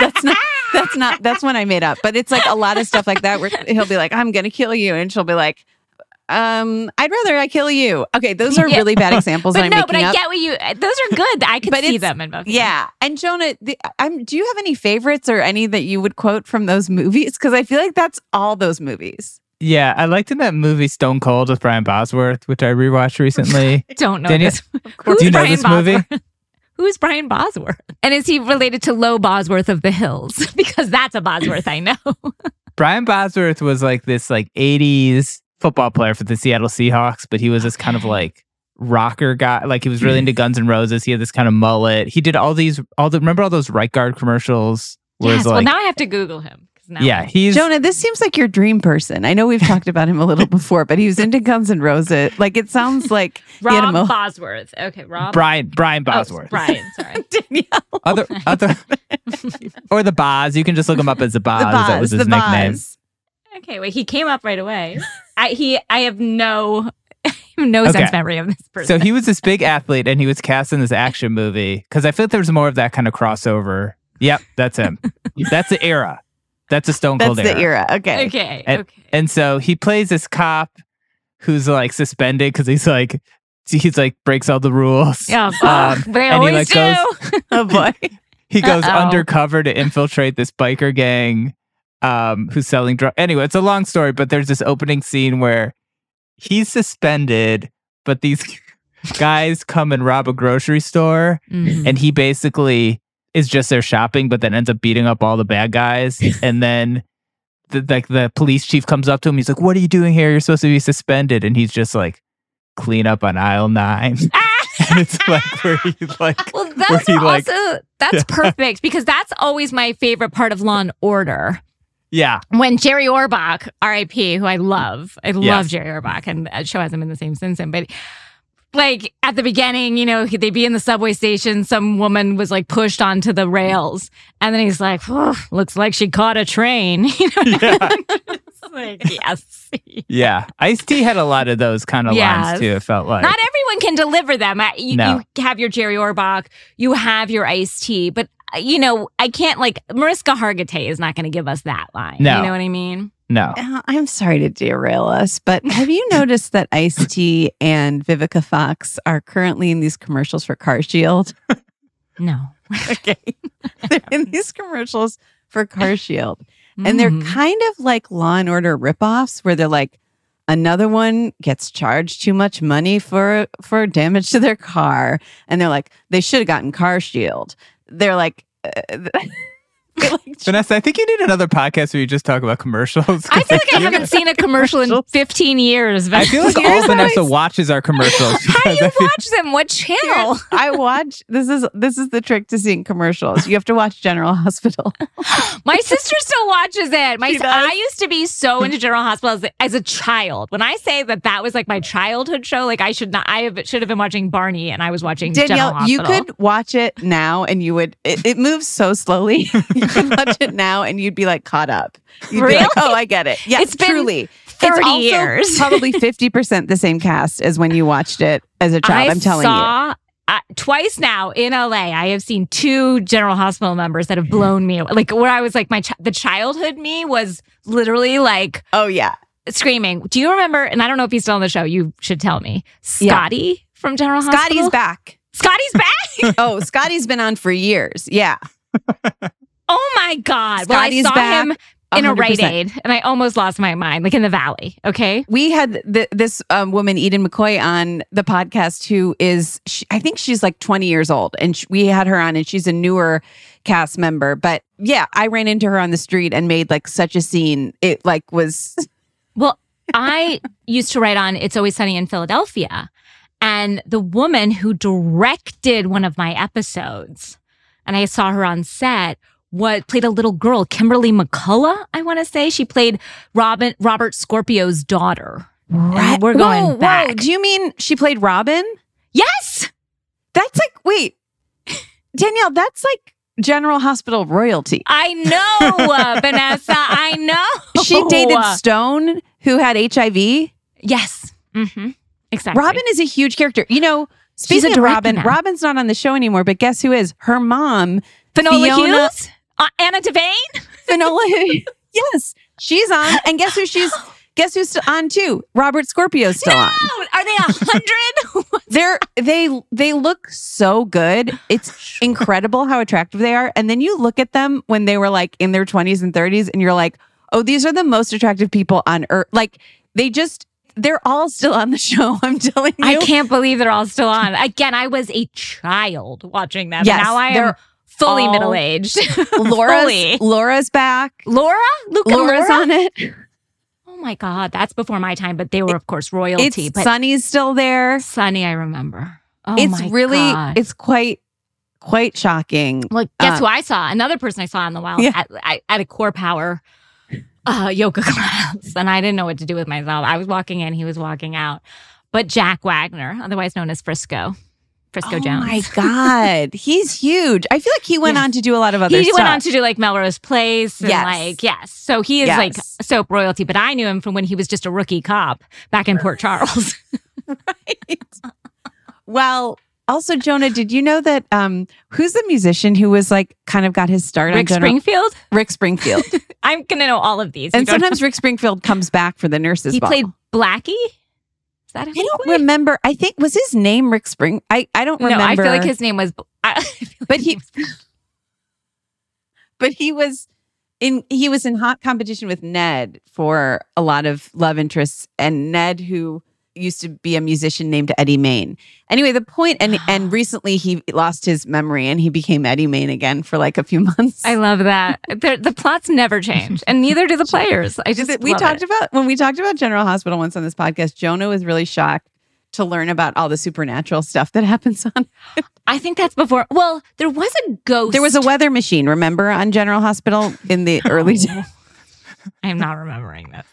Speaker 4: That's one I made up. But it's like a lot of stuff like that where he'll be like, I'm going to kill you. And she'll be like, I'd rather I kill you. Okay, those are really bad examples.
Speaker 6: But
Speaker 4: I'm making
Speaker 6: I
Speaker 4: up.
Speaker 6: get what those are good. I could see them in Buffy.
Speaker 4: Yeah. And Jonah, do you have any favorites or any that you would quote from those movies? Because I feel like that's all those movies.
Speaker 5: Yeah, I liked in that movie Stone Cold with Brian Bosworth, which I rewatched recently.
Speaker 6: Don't know this.
Speaker 5: Do you know this movie?
Speaker 6: Who's Brian Bosworth? And is he related to Lo Bosworth of the Hills? Because that's a Bosworth I know.
Speaker 5: Brian Bosworth was like this like 80s football player for the Seattle Seahawks, but he was this kind of like rocker guy. Like he was really into Guns N' Roses. He had this kind of mullet. He did remember all those Right Guard commercials?
Speaker 6: Yes.
Speaker 5: Like,
Speaker 6: well, now I have to Google him.
Speaker 5: He's
Speaker 4: Jonah, this seems like your dream person. I know we've talked about him a little before, but he was into Guns N' Roses. Like it sounds like
Speaker 6: Rob Bosworth. Okay, Rob.
Speaker 5: Brian Bosworth.
Speaker 6: Oh, Brian, sorry.
Speaker 4: Danielle.
Speaker 5: Other or the Boz. You can just look him up as the Boz. That was his nickname.
Speaker 4: Boz.
Speaker 6: Okay, wait. He came up right away. I have no sense memory of this person.
Speaker 5: So he was this big athlete, and he was cast in this action movie because I feel like there was more of that kind of crossover. Yep, that's him. That's the era. That's a Stone Cold
Speaker 4: That's the era. Okay.
Speaker 6: Okay.
Speaker 5: And so he plays this cop who's like suspended because he's like breaks all the rules.
Speaker 6: Yeah, they
Speaker 5: and
Speaker 6: always do.
Speaker 4: Oh boy.
Speaker 5: He goes undercover to infiltrate this biker gang who's selling drugs. Anyway, it's a long story, but there's this opening scene where he's suspended, but these guys come and rob a grocery store, and he basically is just there shopping, but then ends up beating up all the bad guys. And then the police chief comes up to him. He's like, "What are you doing here? You're supposed to be suspended." And he's just like, "Clean up on aisle 9." And it's like where he like.
Speaker 6: Well, that's perfect because that's always my favorite part of Law and Order.
Speaker 5: Yeah.
Speaker 6: When Jerry Orbach, R.I.P., who I love Jerry Orbach, and that show hasn't been the same since then, but like at the beginning, they'd be in the subway station. Some woman was like pushed onto the rails. And then he's like, looks like she caught a train. It's like, yes.
Speaker 5: Yeah. Ice-T had a lot of those kind of lines too, it felt like.
Speaker 6: Not everyone can deliver them. You have your Jerry Orbach, you have your Ice-T, but I can't Mariska Hargitay is not going to give us that line.
Speaker 5: No.
Speaker 6: You know what I mean?
Speaker 5: No.
Speaker 4: I'm sorry to derail us, but have you noticed that Ice-T and Vivica Fox are currently in these commercials for Car Shield?
Speaker 6: No.
Speaker 4: Okay. They're in these commercials for Car Shield. And they're kind of like Law and Order ripoffs where they're like, another one gets charged too much money for damage to their car. And they're like, they should have gotten Car Shield. They're like...
Speaker 5: Vanessa, I think you need another podcast where you just talk about commercials.
Speaker 6: I feel like I haven't seen a commercial in 15 years.
Speaker 5: I feel like all Vanessa watches are commercials.
Speaker 6: How do you watch them? What channel?
Speaker 4: I watch. This is the trick to seeing commercials. You have to watch General Hospital.
Speaker 6: My sister still watches it. I used to be so into General Hospital as a child. When I say that was like my childhood show, like I should have been watching Barney, and I was watching General Hospital.
Speaker 4: You could watch it now, and you would. It moves so slowly. You could watch it now, and you'd be like caught up. You'd be like, "Oh, I get it." Yeah,
Speaker 6: it's been
Speaker 4: truly
Speaker 6: 30
Speaker 4: it's also
Speaker 6: years.
Speaker 4: Probably 50% the same cast as when you watched it as a child. I'm telling you.
Speaker 6: Twice now in LA, I have seen 2 General Hospital members that have blown me away. Like where I was like, the childhood me was literally like,
Speaker 4: oh yeah,
Speaker 6: screaming. Do you remember? And I don't know if he's still on the show. You should tell me. Scotty from General Hospital.
Speaker 4: Scotty's back.
Speaker 6: Scotty's back.
Speaker 4: Oh, Scotty's been on for years. Yeah.
Speaker 6: Oh my God.
Speaker 4: Scotty's
Speaker 6: well, I saw
Speaker 4: back.
Speaker 6: him in
Speaker 4: 100%.
Speaker 6: a Rite Aid, and I almost lost my mind, like in the Valley. Okay.
Speaker 4: We had this woman, Eden McCoy, on the podcast who is, I think she's like 20 years old. And we had her on, and she's a newer cast member. But yeah, I ran into her on the street and made like such a scene. It like was.
Speaker 6: Well, I used to write on It's Always Sunny in Philadelphia. And the woman who directed one of my episodes, and I saw her on set, played a little girl, Kimberly McCullough, I want to say. She played Robert Scorpio's daughter. And we're going back.
Speaker 4: Whoa. Do you mean she played Robin?
Speaker 6: Yes!
Speaker 4: That's like, wait, Danielle, that's like General Hospital royalty.
Speaker 6: I know, Vanessa, I know.
Speaker 4: She dated Stone, who had HIV.
Speaker 6: Yes. Mm-hmm. Exactly.
Speaker 4: Robin is a huge character. Speaking of Robin's not on the show anymore, but guess who is? Her mom,
Speaker 6: Fiona Hughes? Anna Devane?
Speaker 4: Finola. Yes, she's on. And guess who's on too? Robert Scorpio's still on.
Speaker 6: Are they 100?
Speaker 4: They look so good. It's incredible how attractive they are. And then you look at them when they were like in their 20s and 30s, and you're like, oh, these are the most attractive people on earth. Like they're all still on the show. I'm telling you.
Speaker 6: I can't believe they're all still on. Again, I was a child watching them.
Speaker 4: Yes,
Speaker 6: now I am fully middle-aged.
Speaker 4: Laura's back.
Speaker 6: Laura? Luca
Speaker 4: Laura's
Speaker 6: Laura?
Speaker 4: on it.
Speaker 6: Oh my God, that's before my time, but they were, of course, royalty. But
Speaker 4: Sonny's still there.
Speaker 6: Sonny, I remember. Oh,
Speaker 4: It's
Speaker 6: my
Speaker 4: really,
Speaker 6: God.
Speaker 4: it's quite shocking.
Speaker 6: Well, guess who I saw? Another person I saw in the wild at a Core Power yoga class. And I didn't know what to do with myself. I was walking in, he was walking out. But Jack Wagner, otherwise known as Frisco Jones.
Speaker 4: Oh my God. He's huge. I feel like he went on to do a lot of other stuff.
Speaker 6: He went on to do like Melrose Place. And
Speaker 4: Yes.
Speaker 6: So he is like soap royalty, but I knew him from when he was just a rookie cop back in Port Charles.
Speaker 4: Right. Well, also, Jonah, did you know that who's the musician who was like kind of got his start
Speaker 6: Rick
Speaker 4: on
Speaker 6: Springfield?
Speaker 4: Rick Springfield.
Speaker 6: I'm going to know all of these.
Speaker 4: And sometimes Rick Springfield comes back for the nurses'
Speaker 6: he
Speaker 4: ball.
Speaker 6: played Blackie? Is that who
Speaker 4: I don't remember. I think was his name Rick Spring. I don't remember.
Speaker 6: No, I feel like his name was.
Speaker 4: But he was in hot competition with Ned for a lot of love interests, and Ned, who used to be a musician named Eddie Main. Anyway, the point, and recently he lost his memory and he became Eddie Main again for like a few months.
Speaker 6: I love that. The plots never change, and neither do the players.
Speaker 4: When we talked about General Hospital once on this podcast, Jonah was really shocked to learn about all the supernatural stuff that happens on it.
Speaker 6: I think that's before. Well, there was a ghost.
Speaker 4: There was a weather machine, remember, on General Hospital in the early days.
Speaker 6: I'm not remembering this.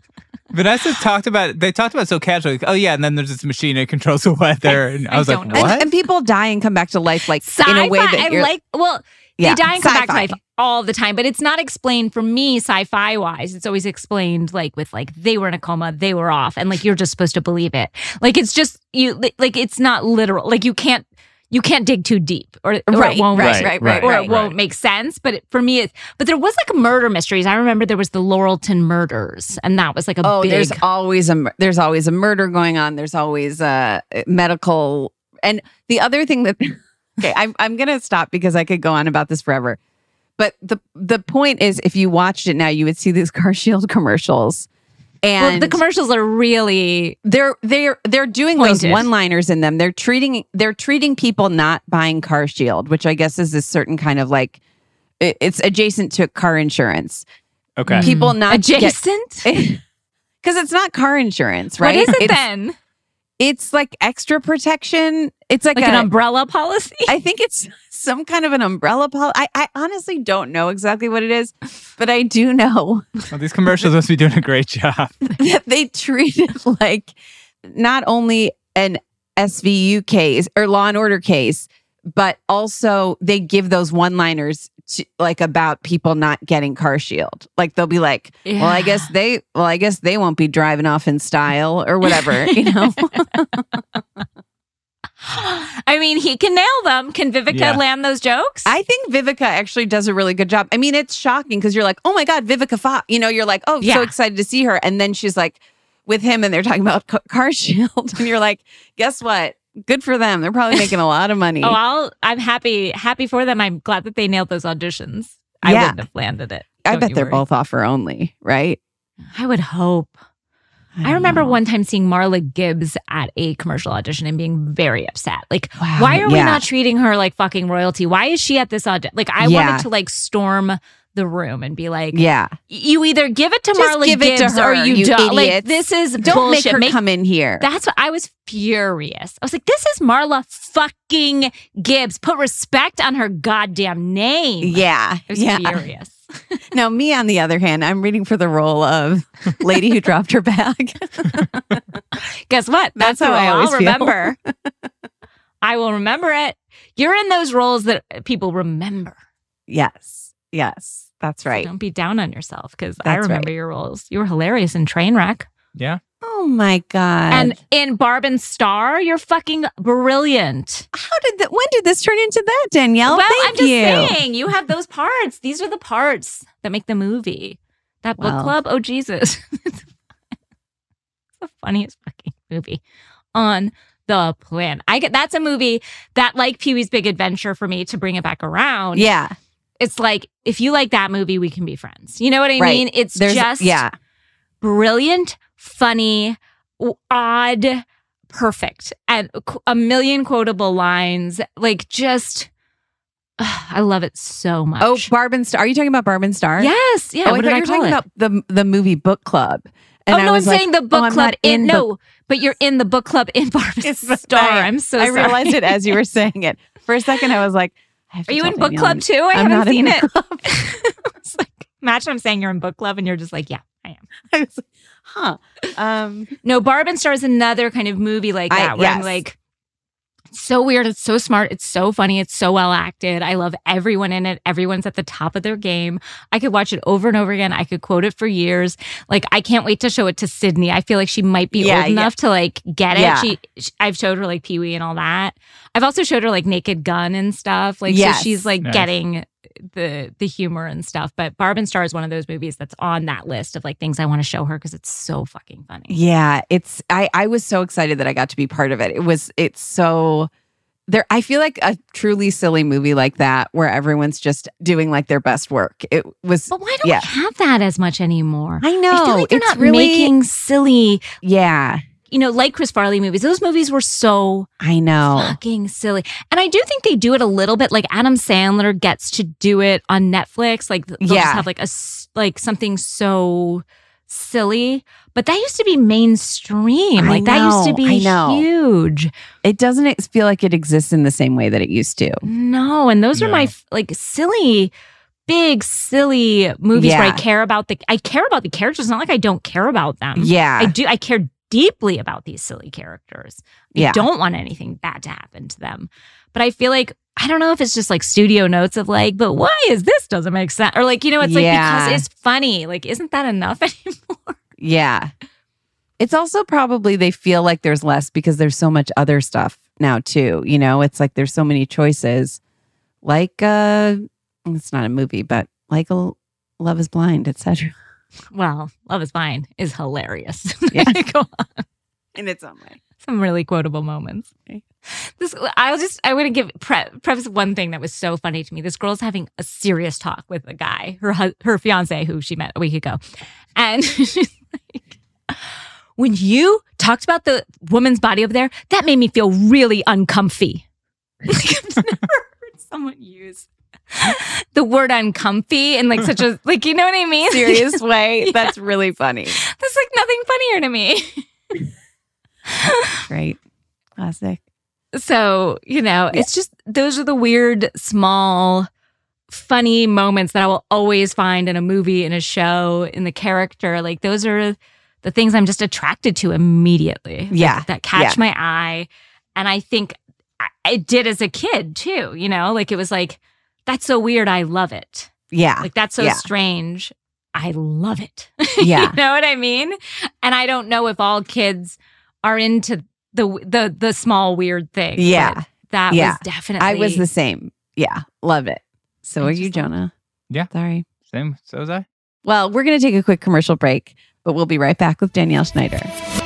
Speaker 5: Vanessa talked about it so casually. Like, oh yeah, and then there's this machine that controls the weather, and I was like,
Speaker 6: don't know.
Speaker 5: what?
Speaker 4: And people die and come back to life, like
Speaker 6: Sci-fi,
Speaker 4: in a way that you're
Speaker 6: they die and come back to
Speaker 4: sci-fi.
Speaker 6: life all the time, but it's not explained for me sci-fi wise. It's always explained like with like they were in a coma, they were off, and like you're just supposed to believe it. Like it's just like it's not literal. Like you can't dig too deep, or it won't it won't make sense. But for me, but there was like murder mysteries. I remember there was the Laurelton murders, and that was like a big.
Speaker 4: There's always a murder going on. There's always medical, and the other thing that. Okay, I'm gonna stop because I could go on about this forever. But the point is, if you watched it now, you would see these CarShield commercials. And
Speaker 6: the commercials are really
Speaker 4: they're doing
Speaker 6: pointed.
Speaker 4: Those one-liners in them. They're treating people not buying CarShield, which I guess is this certain kind of like it's adjacent to car insurance.
Speaker 5: Okay,
Speaker 4: people not
Speaker 6: adjacent
Speaker 4: because it's not car insurance, right?
Speaker 6: What is it then?
Speaker 4: It's like extra protection. It's like
Speaker 6: an umbrella policy.
Speaker 4: I think it's some kind of an umbrella policy. I honestly don't know exactly what it is, but I do know
Speaker 5: well, these commercials must be doing a great job.
Speaker 4: that they treat it like not only an SVU case or Law and Order case, but also they give those one-liners like about people not getting CarShield. Like they'll be like, well, I guess they won't be driving off in style or whatever, you know.
Speaker 6: I mean, he can nail them. Can Vivica land those jokes?
Speaker 4: I think Vivica actually does a really good job. I mean, it's shocking because you're like, oh my God, Vivica Fox. You know, you're like, oh, so excited to see her. And then she's like with him and they're talking about CarShield. And you're like, guess what? Good for them. They're probably making a lot of money.
Speaker 6: I'm happy for them. I'm glad that they nailed those auditions. I wouldn't have landed it.
Speaker 4: I bet they're both offer only, right?
Speaker 6: I would hope. I remember one time seeing Marla Gibbs at a commercial audition and being very upset. Like, why are we not treating her like fucking royalty? Why is she at this audition? Like, I wanted to like storm the room and be like, you either give it to Marla Gibbs or you don't. Like, this is
Speaker 4: don't
Speaker 6: bullshit.
Speaker 4: Make her come in here.
Speaker 6: That's what I was furious. I was like, this is Marla fucking Gibbs. Put respect on her goddamn name.
Speaker 4: Yeah.
Speaker 6: I was furious.
Speaker 4: Now, me, on the other hand, I'm reading for the role of lady who dropped her bag.
Speaker 6: Guess what? That's
Speaker 4: how
Speaker 6: who
Speaker 4: I always
Speaker 6: I'll remember. I will remember it. You're in those roles that people remember.
Speaker 4: Yes, that's right.
Speaker 6: So don't be down on yourself because I remember your roles. You were hilarious in Trainwreck.
Speaker 5: Yeah.
Speaker 4: Oh my God.
Speaker 6: And in Barb and Star, you're fucking brilliant.
Speaker 4: When did this turn into that, Danielle?
Speaker 6: Well,
Speaker 4: Thank
Speaker 6: I'm just
Speaker 4: you.
Speaker 6: saying, you have those parts. These are the parts that make the movie. That book club, oh Jesus. It's the funniest fucking movie on the planet. That's a movie that, like Pee-wee's Big Adventure, for me to bring it back around.
Speaker 4: Yeah.
Speaker 6: It's like, if you like that movie, we can be friends. You know what I mean? It's just brilliant, funny, odd, perfect, and a million quotable lines. Like, just, I love it so much.
Speaker 4: Oh, Barb and Star. Are you talking about Barb and Star?
Speaker 6: Yes. Yeah.
Speaker 4: Oh,
Speaker 6: what
Speaker 4: I thought you were talking about the movie Book Club. And
Speaker 6: I'm saying the book
Speaker 4: I'm
Speaker 6: club
Speaker 4: not in the-
Speaker 6: but you're in the book club in Barbara Star. I'm so
Speaker 4: I
Speaker 6: sorry.
Speaker 4: realized it as you were saying it. For a second, I was like, I have to
Speaker 6: Are you
Speaker 4: tell
Speaker 6: in book
Speaker 4: Danielle
Speaker 6: club too? I
Speaker 4: I'm
Speaker 6: haven't
Speaker 4: not
Speaker 6: seen
Speaker 4: in
Speaker 6: it.
Speaker 4: the club.
Speaker 6: It's like, imagine I'm saying you're in book club and you're just like, yeah, I am.
Speaker 4: I was like, huh.
Speaker 6: No, Barb and Star is another kind of movie like that where I'm
Speaker 4: yes.
Speaker 6: like, it's so weird. It's so smart. It's so funny. It's so well acted. I love everyone in it. Everyone's at the top of their game. I could watch it over and over again. I could quote it for years. Like, I can't wait to show it to Sydney. I feel like she might be old enough to like get it.
Speaker 4: Yeah.
Speaker 6: I've showed her like Pee-wee and all that. I've also showed her like Naked Gun and stuff. Like, so she's like
Speaker 5: Nice.
Speaker 6: getting the humor and stuff. But Barb and Star is one of those movies that's on that list of like things I want to show her because it's so fucking funny.
Speaker 4: Yeah, it's I was so excited that I got to be part of it. It's so there. I feel like a truly silly movie like that where everyone's just doing like their best work. It was,
Speaker 6: But why don't we have that as much anymore?
Speaker 4: I know.
Speaker 6: I feel like they're
Speaker 4: It's
Speaker 6: not
Speaker 4: really-
Speaker 6: making silly,
Speaker 4: yeah,
Speaker 6: like Chris Farley movies. Those movies were so
Speaker 4: I know.
Speaker 6: fucking silly. And I do think they do it a little bit. Like Adam Sandler gets to do it on Netflix. Like they'll just have like something so silly. But that used to be mainstream. Like that used to be huge.
Speaker 4: It doesn't feel like it exists in the same way that it used to.
Speaker 6: No, and those are my like silly, big silly movies where I care about the characters. It's not like I don't care about them.
Speaker 4: Yeah,
Speaker 6: I do. I care deeply about these silly characters. I don't want anything bad to happen to them. But I feel like, I don't know if it's just like studio notes of like, but why is this doesn't make sense? Or like, it's like because it's funny. Like, isn't that enough anymore?
Speaker 4: Yeah. It's also probably they feel like there's less because there's so much other stuff now too. It's like there's so many choices. Like it's not a movie, but like Love is Blind, etc.
Speaker 6: Well, Love is Blind is hilarious.
Speaker 4: Yeah.
Speaker 6: Go on.
Speaker 4: In its own way.
Speaker 6: Some really quotable moments. Okay. I want to give preface one thing that was so funny to me. This girl's having a serious talk with a guy, her fiance, who she met a week ago, and she's like, "When you talked about the woman's body over there, that made me feel really uncomfy." Like, I've never heard someone use the word uncomfy in like such a like, you know what I mean?
Speaker 4: Serious way. That's really funny.
Speaker 6: That's like nothing funnier to me.
Speaker 4: Great. Classic.
Speaker 6: So, it's just, those are the weird, small, funny moments that I will always find in a movie, in a show, in the character. Like, those are the things I'm just attracted to immediately.
Speaker 4: Yeah.
Speaker 6: Like, that catch my eye. And I think I did as a kid, too. Like, it was like, that's so weird. I love it.
Speaker 4: Yeah.
Speaker 6: Like, that's so strange. I love it.
Speaker 4: Yeah.
Speaker 6: You know what I mean? And I don't know if all kids are into the small weird things.
Speaker 4: Yeah.
Speaker 6: That was definitely.
Speaker 4: I was the same. Yeah. Love it. So are you, Jonah?
Speaker 5: Yeah.
Speaker 4: Sorry.
Speaker 5: Same. So was I.
Speaker 4: Well, we're going to take a quick commercial break, but we'll be right back with Danielle Schneider.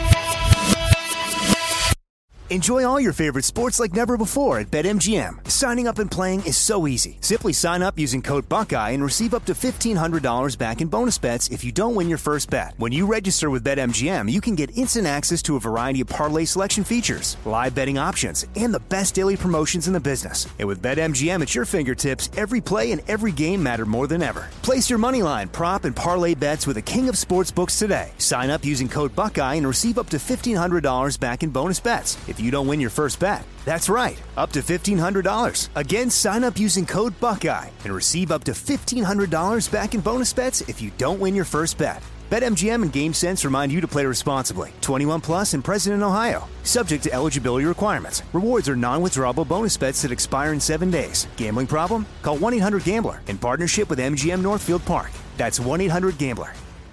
Speaker 1: Enjoy all your favorite sports like never before at BetMGM. Signing up and playing is so easy. Simply sign up using code Buckeye and receive up to $1,500 back in bonus bets if you don't win your first bet. When you register with BetMGM, you can get instant access to a variety of parlay selection features, live betting options, and the best daily promotions in the business. And with BetMGM at your fingertips, every play and every game matter more than ever. Place your moneyline, prop, and parlay bets with the king of sportsbooks today. Sign up using code Buckeye and receive up to $1,500 back in bonus bets if you don't win your first bet. That's right, up to $1,500. Again, sign up using code Buckeye and receive up to $1,500 back in bonus bets if you don't win your first bet. BetMGM and GameSense remind you to play responsibly. 21 plus and present in Ohio. Subject to eligibility requirements. Rewards are non-withdrawable bonus bets that expire in 7 days. Gambling problem? Call 1-800-GAMBLER in partnership with MGM Northfield Park. That's 1-800-GAMBLER.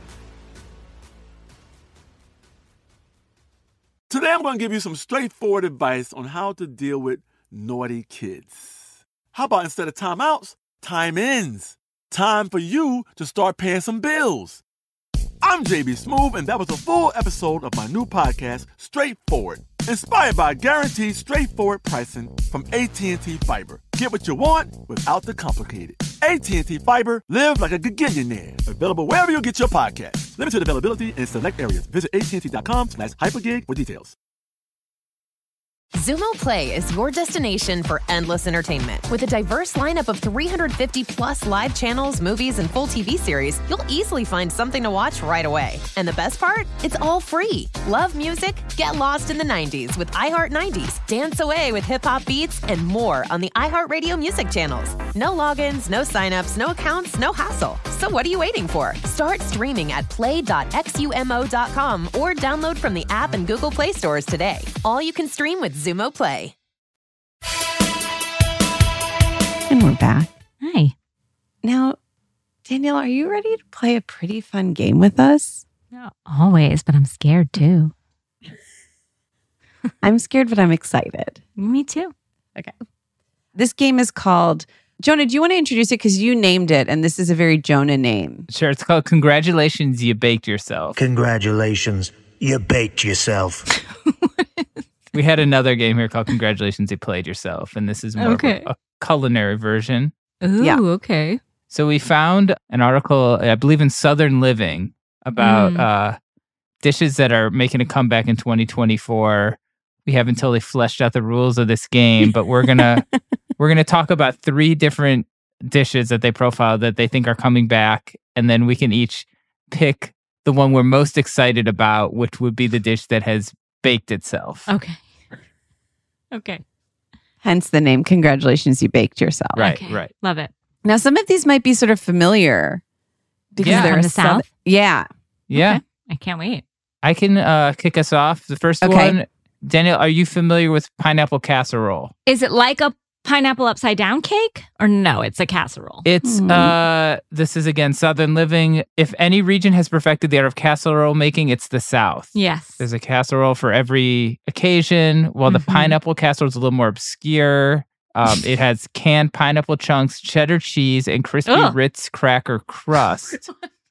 Speaker 2: Today I'm going to give you some straightforward advice on how to deal with naughty kids. How about instead of timeouts, time ins? Time for you to start paying some bills. I'm JB Smoove, and that was a full episode of my new podcast, Straightforward, inspired by guaranteed straightforward pricing from AT&T Fiber. Get what you want without the complicated. AT&T Fiber, live like a gigillionaire. Available wherever you get your podcast. Limited availability in select areas. Visit AT&T.com/hypergig for details.
Speaker 3: Zumo Play is your destination for endless entertainment. With a diverse lineup of 350 plus live channels, movies, and full TV series, you'll easily find something to watch right away. And the best part? It's all free. Love music? Get lost in the 90s with iHeart 90s, dance away with hip hop beats, and more on the iHeartRadio music channels. No logins, no signups, no accounts, no hassle. So what are you waiting for? Start streaming at play.xumo.com or download from the app and Google Play stores today. All you can stream with Zumo Play.
Speaker 4: And we're back.
Speaker 6: Hi.
Speaker 4: Now, Danielle, are you ready to play a pretty fun game with us?
Speaker 6: No, always, but I'm scared too.
Speaker 4: I'm scared, but I'm excited.
Speaker 6: Me too.
Speaker 4: Okay. This game is called, Jonah, do you want to introduce it? Because you named it, and this is a very Jonah name.
Speaker 5: Sure, it's called Congratulations, You Baked Yourself.
Speaker 7: Congratulations, you baked yourself.
Speaker 5: We had another game here called Congratulations, You Played Yourself, and this is more of a culinary version.
Speaker 6: Ooh,
Speaker 4: Yeah.
Speaker 6: okay.
Speaker 5: So we found an article, I believe in Southern Living, about dishes that are making a comeback in 2024. We haven't totally fleshed out the rules of this game, but we're gonna talk about 3 different dishes that they profile that they think are coming back, and then we can each pick the one we're most excited about, which would be the dish that has baked itself.
Speaker 6: Okay. Okay.
Speaker 4: Hence the name, Congratulations, You Baked Yourself.
Speaker 5: Right,
Speaker 6: Okay.
Speaker 5: right.
Speaker 6: Love it.
Speaker 4: Now, some of these might be sort of familiar because
Speaker 5: Yeah.
Speaker 4: they're
Speaker 6: From the
Speaker 4: South-
Speaker 6: South?
Speaker 4: Yeah.
Speaker 5: Yeah,
Speaker 6: Okay. I can't wait.
Speaker 5: I can kick us off. The first
Speaker 4: Okay.
Speaker 5: one, Daniel, are you familiar with pineapple casserole?
Speaker 6: Is it like a pineapple upside down cake? Or no, it's a casserole.
Speaker 5: It's this is again Southern Living. If any region has perfected the art of casserole making, it's the South.
Speaker 6: Yes.
Speaker 5: There's a casserole for every occasion. While the
Speaker 6: Mhm.
Speaker 5: pineapple casserole is a little more obscure. It has canned pineapple chunks, cheddar cheese, and crispy
Speaker 6: Ugh.
Speaker 5: Ritz cracker crust.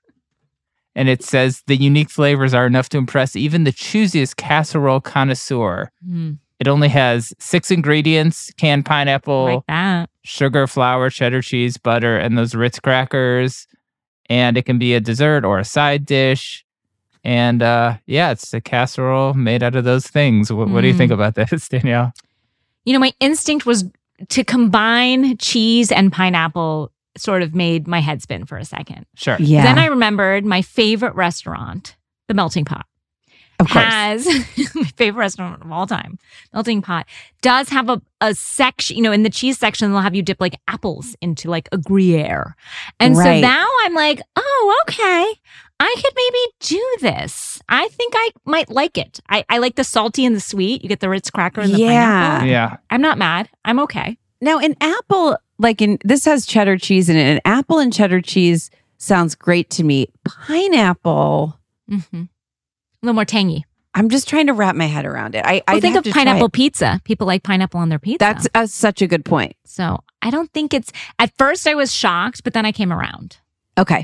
Speaker 5: And it says the unique flavors are enough to impress even the choosiest casserole connoisseur.
Speaker 6: Mm,
Speaker 5: It only has 6 ingredients: canned pineapple,
Speaker 6: like that.
Speaker 5: sugar, flour, cheddar cheese, butter, and those Ritz crackers. And it can be a dessert or a side dish. And it's a casserole made out of those things. What do you think about this, Danielle?
Speaker 6: You know, my instinct was to combine cheese and pineapple, sort of made my head spin for a second.
Speaker 5: Sure.
Speaker 4: Yeah.
Speaker 6: Then I remembered my favorite restaurant, the Melting Pot.
Speaker 4: of course.
Speaker 6: Has my favorite restaurant of all time, Melting Pot, does have a section, you know, in the cheese section, they'll have you dip like apples into like a Gruyere. And so
Speaker 4: Right.
Speaker 6: now I'm like, oh, okay, I could maybe do this. I think I might like it. I like the salty and the sweet. You get the Ritz cracker and the pineapple.
Speaker 5: Yeah.
Speaker 6: I'm not mad. I'm okay.
Speaker 4: Now, an apple, this has cheddar cheese in it. An apple and cheddar cheese sounds great to me. Pineapple,
Speaker 6: Mm-hmm. A little more tangy.
Speaker 4: I'm just trying to wrap my head around it. I
Speaker 6: Think of pineapple pizza. People like pineapple on their pizza.
Speaker 4: That's such a good point.
Speaker 6: So I don't think it's, at first I was shocked, but then I came around.
Speaker 4: Okay.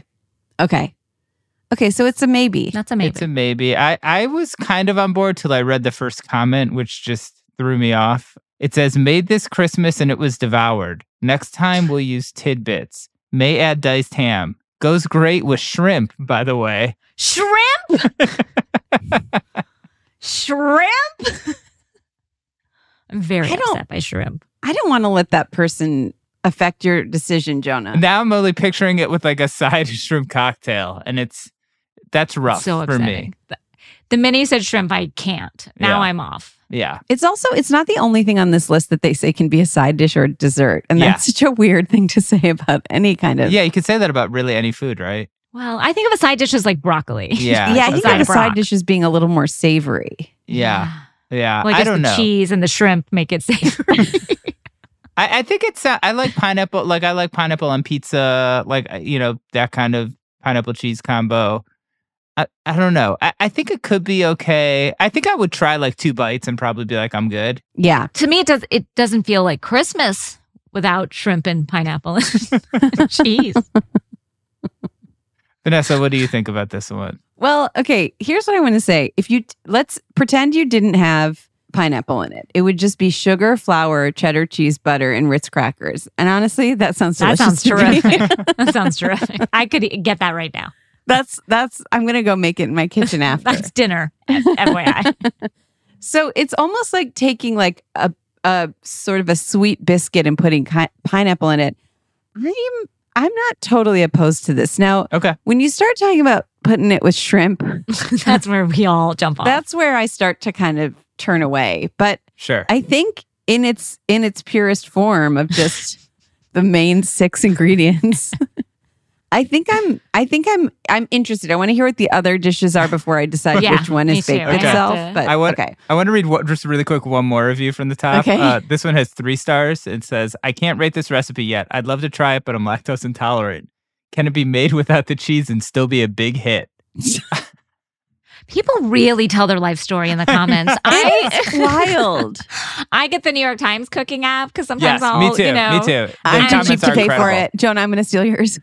Speaker 4: So it's a maybe.
Speaker 6: That's a maybe.
Speaker 5: It's a maybe. I was kind of on board till I read the first comment, which just threw me off. It says, made this Christmas and it was devoured. Next time we'll use tidbits. May add diced ham. Goes great with shrimp, by the way.
Speaker 6: Shrimp? Shrimp? I'm very upset by shrimp.
Speaker 4: I don't want to let that person affect your decision, Jonah.
Speaker 5: Now I'm only picturing it with like a side shrimp cocktail, and that's rough
Speaker 6: So
Speaker 5: for
Speaker 6: upsetting.
Speaker 5: me.
Speaker 6: The minute you said shrimp, I can't. Now
Speaker 5: Yeah.
Speaker 6: I'm off.
Speaker 5: Yeah.
Speaker 4: It's not the only thing on this list that they say can be a side dish or a dessert. And
Speaker 5: Yeah.
Speaker 4: that's such a weird thing to say about any kind of.
Speaker 5: Yeah, you could say that about really any food, right?
Speaker 6: Well, I think of a side dish as like broccoli.
Speaker 5: Yeah.
Speaker 4: Yeah, I think of a
Speaker 6: Brock.
Speaker 4: side dish as being a little more savory.
Speaker 5: Yeah. Yeah.
Speaker 6: Well, I
Speaker 5: I
Speaker 6: guess
Speaker 5: don't
Speaker 6: the
Speaker 5: know.
Speaker 6: cheese and the shrimp make it savory.
Speaker 5: I think it's I like pineapple. Like I like pineapple on pizza. Like that kind of pineapple cheese combo. I don't know. I think it could be okay. I think I would try like 2 bites and probably be like, I'm good.
Speaker 4: Yeah.
Speaker 6: To me, it doesn't feel like Christmas without shrimp and pineapple and cheese.
Speaker 5: Vanessa, what do you think about this one?
Speaker 4: Well, okay, here's what I want to say. Let's pretend you didn't have pineapple in it. It would just be sugar, flour, cheddar cheese, butter, and Ritz crackers. And honestly, that sounds
Speaker 6: That
Speaker 4: delicious
Speaker 6: sounds
Speaker 4: to me.
Speaker 6: terrific. That sounds terrific. I could get that right now.
Speaker 4: That's I'm going to go make it in my kitchen after.
Speaker 6: That's dinner, FYI.
Speaker 4: So it's almost like taking like a sort of a sweet biscuit and putting pineapple in it. I'm not totally opposed to this. Now,
Speaker 5: Okay.
Speaker 4: when you start talking about putting it with shrimp,
Speaker 6: That's where we all jump off.
Speaker 4: that's where I start to kind of turn away. But
Speaker 5: Sure.
Speaker 4: I think in its purest form of just the main 6 ingredients, I think I'm interested. I want to hear what the other dishes are before I decide
Speaker 6: Yeah,
Speaker 4: which one
Speaker 6: me
Speaker 4: is baked
Speaker 6: too. I have
Speaker 4: itself.
Speaker 6: to-
Speaker 4: But
Speaker 5: I want
Speaker 4: okay.
Speaker 5: I want to read just really quick one more review from the top.
Speaker 4: Okay.
Speaker 5: This one has 3 stars. It says, I can't rate this recipe yet. I'd love to try it, but I'm lactose intolerant. Can it be made without the cheese and still be a big hit?
Speaker 6: People really tell their life story in the comments.
Speaker 4: It's wild.
Speaker 6: I get the New York Times cooking app because sometimes I'll,
Speaker 5: me too.
Speaker 6: you know,
Speaker 5: Me too. The
Speaker 4: I'm too
Speaker 5: comments
Speaker 4: cheap to
Speaker 5: are
Speaker 4: pay
Speaker 5: incredible.
Speaker 4: for it. Jonah, I'm going to steal yours.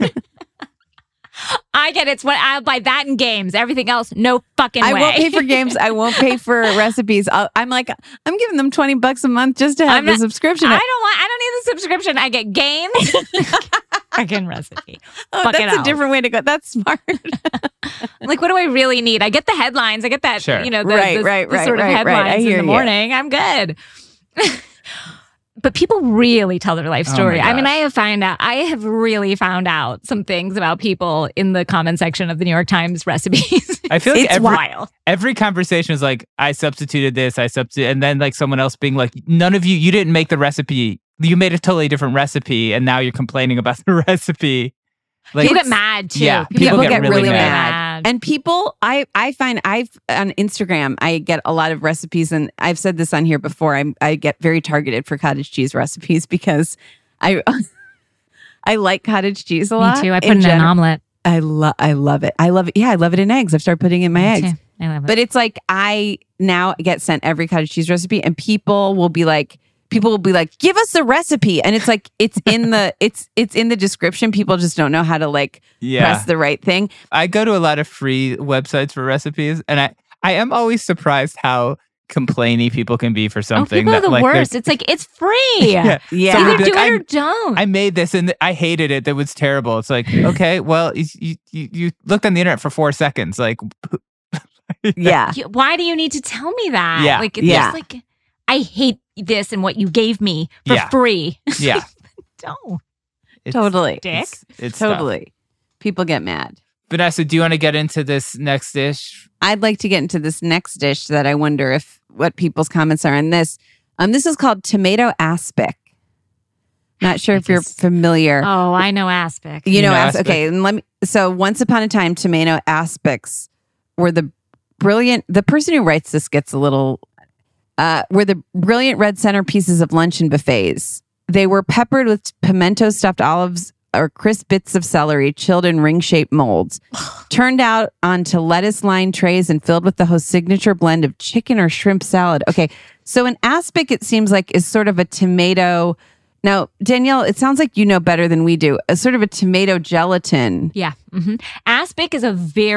Speaker 6: I get it's what I'll buy that in games. Everything else, no fucking way.
Speaker 4: I won't pay for games. I won't pay for recipes. I'm giving them $20 a month just to have the subscription.
Speaker 6: I don't need the subscription. I get games. Fucking recipe. Fuck it
Speaker 4: that's a
Speaker 6: out.
Speaker 4: different way to go. That's smart.
Speaker 6: Like, what do I really need? I get the headlines. I get that,
Speaker 5: Sure.
Speaker 6: you know, the
Speaker 4: Right,
Speaker 6: sort of
Speaker 4: right.
Speaker 6: headlines
Speaker 4: I
Speaker 6: in
Speaker 4: hear
Speaker 6: the
Speaker 4: you.
Speaker 6: morning. I'm good. But people really tell their life
Speaker 5: Oh my
Speaker 6: story. I mean,
Speaker 5: gosh.
Speaker 6: I have really found out some things about people in the comment section of the New York Times recipes.
Speaker 5: I feel like
Speaker 6: It's wild.
Speaker 5: every conversation is like, I substituted this, and then like someone else being like, none of you didn't make the recipe. You made a totally different recipe, and now you're complaining about the recipe. Like,
Speaker 6: People get mad too.
Speaker 5: Yeah,
Speaker 4: People get really
Speaker 5: mad.
Speaker 4: mad. And people, I find on Instagram, I get a lot of recipes, and I've said this on here before. I get very targeted for cottage cheese recipes because I like cottage cheese a lot.
Speaker 6: Me too. I put it in an omelet.
Speaker 4: I love it. I love it. Yeah, I love it in eggs. I've started putting it in my
Speaker 6: Me
Speaker 4: eggs.
Speaker 6: too. I love it.
Speaker 4: But it's like I now get sent every cottage cheese recipe, and people will be like, give us the recipe, and it's like it's in the description. People just don't know how to press the right thing.
Speaker 5: I go to a lot of free websites for recipes, and I am always surprised how complainy people can be for something.
Speaker 6: people are
Speaker 5: that,
Speaker 6: the
Speaker 5: like,
Speaker 6: worst. It's like, it's free.
Speaker 5: Yeah.
Speaker 4: Yeah.
Speaker 5: Someone
Speaker 6: Either
Speaker 5: would be
Speaker 6: do
Speaker 5: like,
Speaker 6: it or don't.
Speaker 5: I made this and I hated it. That was terrible. It's like, okay, well, you looked on the internet for 4 seconds. Like,
Speaker 4: Yeah.
Speaker 6: Why do you need to tell me that?
Speaker 5: Yeah.
Speaker 6: Like, it's
Speaker 4: Yeah.
Speaker 6: just like, I hate this and what you gave me for
Speaker 5: Yeah.
Speaker 6: free.
Speaker 5: yeah,
Speaker 6: Don't.
Speaker 5: it's,
Speaker 4: Totally.
Speaker 6: Dick.
Speaker 5: It's tough.
Speaker 4: Totally. People get mad.
Speaker 5: Vanessa, do you want to get into this next dish?
Speaker 4: I'd like to get into this next dish that I wonder what people's comments are on this. This is called tomato aspic. Not sure if you're familiar.
Speaker 6: Oh, I know aspic.
Speaker 4: You know,
Speaker 5: know
Speaker 4: aspic.
Speaker 5: aspic.
Speaker 4: Okay, and so once upon a time, tomato aspics were the person who writes this gets a little, were the brilliant red centerpieces of luncheon buffets. They were peppered with pimento stuffed olives or crisp bits of celery chilled in ring-shaped molds, turned out onto lettuce-lined trays and filled with the host's signature blend of chicken or shrimp salad. Okay, so an aspic, it seems like, is sort of a tomato. Now, Danielle, it sounds like you know better than we do. A sort of a tomato gelatin.
Speaker 6: Yeah. Aspic is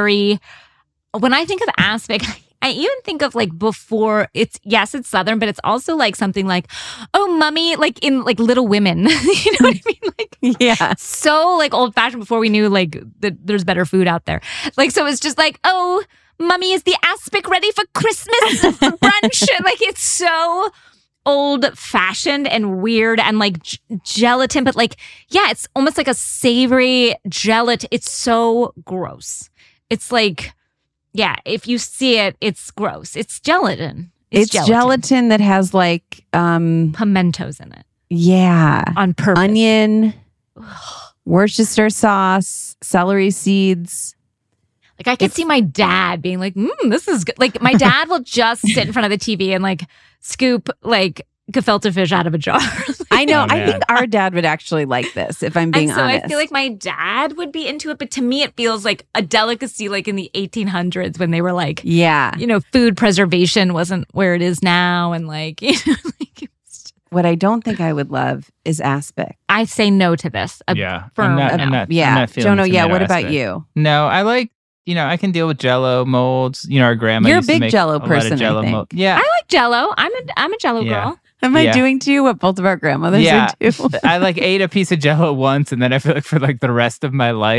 Speaker 6: when I think of aspic, I even think of like before it's Southern, but it's also like something like, oh, mummy, like in like Little Women. You know what I mean? Like,
Speaker 4: Yeah.
Speaker 6: so like old fashioned before we knew like that there's better food out there. Like, so it's just like, oh, mummy, is the aspic ready for Christmas brunch? Like, it's so old fashioned and weird and like gelatin, but like, yeah, it's almost like a savory gelatin. It's so gross. It's like, yeah, if you see it, it's gross. It's gelatin.
Speaker 4: It's gelatin that has like,
Speaker 6: Pimentos in it
Speaker 4: yeah,
Speaker 6: on purpose.
Speaker 4: onion, Worcester sauce, celery seeds.
Speaker 6: Like, I could see my dad being like, this is good. Like, my dad will just sit in front of the TV and like scoop like gefilte fish out of a jar.
Speaker 4: I know.
Speaker 5: Oh,
Speaker 4: I
Speaker 5: man.
Speaker 4: think our dad would actually like this, if I'm being
Speaker 6: and so
Speaker 4: honest.
Speaker 6: I feel like my dad would be into it, but to me it feels like a delicacy like in the 1800s when they were like,
Speaker 4: yeah.
Speaker 6: you know, food preservation wasn't where it is now. And like, you know, like
Speaker 4: What I don't think I would love is aspic.
Speaker 6: I say no to this.
Speaker 5: Yeah,
Speaker 6: firm
Speaker 5: I'm
Speaker 6: no.
Speaker 5: not
Speaker 4: Yeah.
Speaker 5: feeling
Speaker 4: Jono, yeah.
Speaker 5: tomato
Speaker 4: What about
Speaker 5: aspic.
Speaker 4: you?
Speaker 5: No, I like, I can deal with Jell-O molds. Our grandma
Speaker 4: You're a
Speaker 5: used to
Speaker 4: big
Speaker 5: make
Speaker 4: Jell-O
Speaker 5: a lot of
Speaker 4: person, I
Speaker 5: Jell-O
Speaker 4: think.
Speaker 5: molds. Yeah,
Speaker 6: I like Jell-O. I'm a Jell-O
Speaker 5: Yeah.
Speaker 6: girl.
Speaker 4: Am I
Speaker 5: Yeah.
Speaker 4: doing to you what both of our grandmothers
Speaker 5: Yeah.
Speaker 4: would do?
Speaker 5: I like ate a piece of Jell-O once, and then I feel like for like the rest of my life,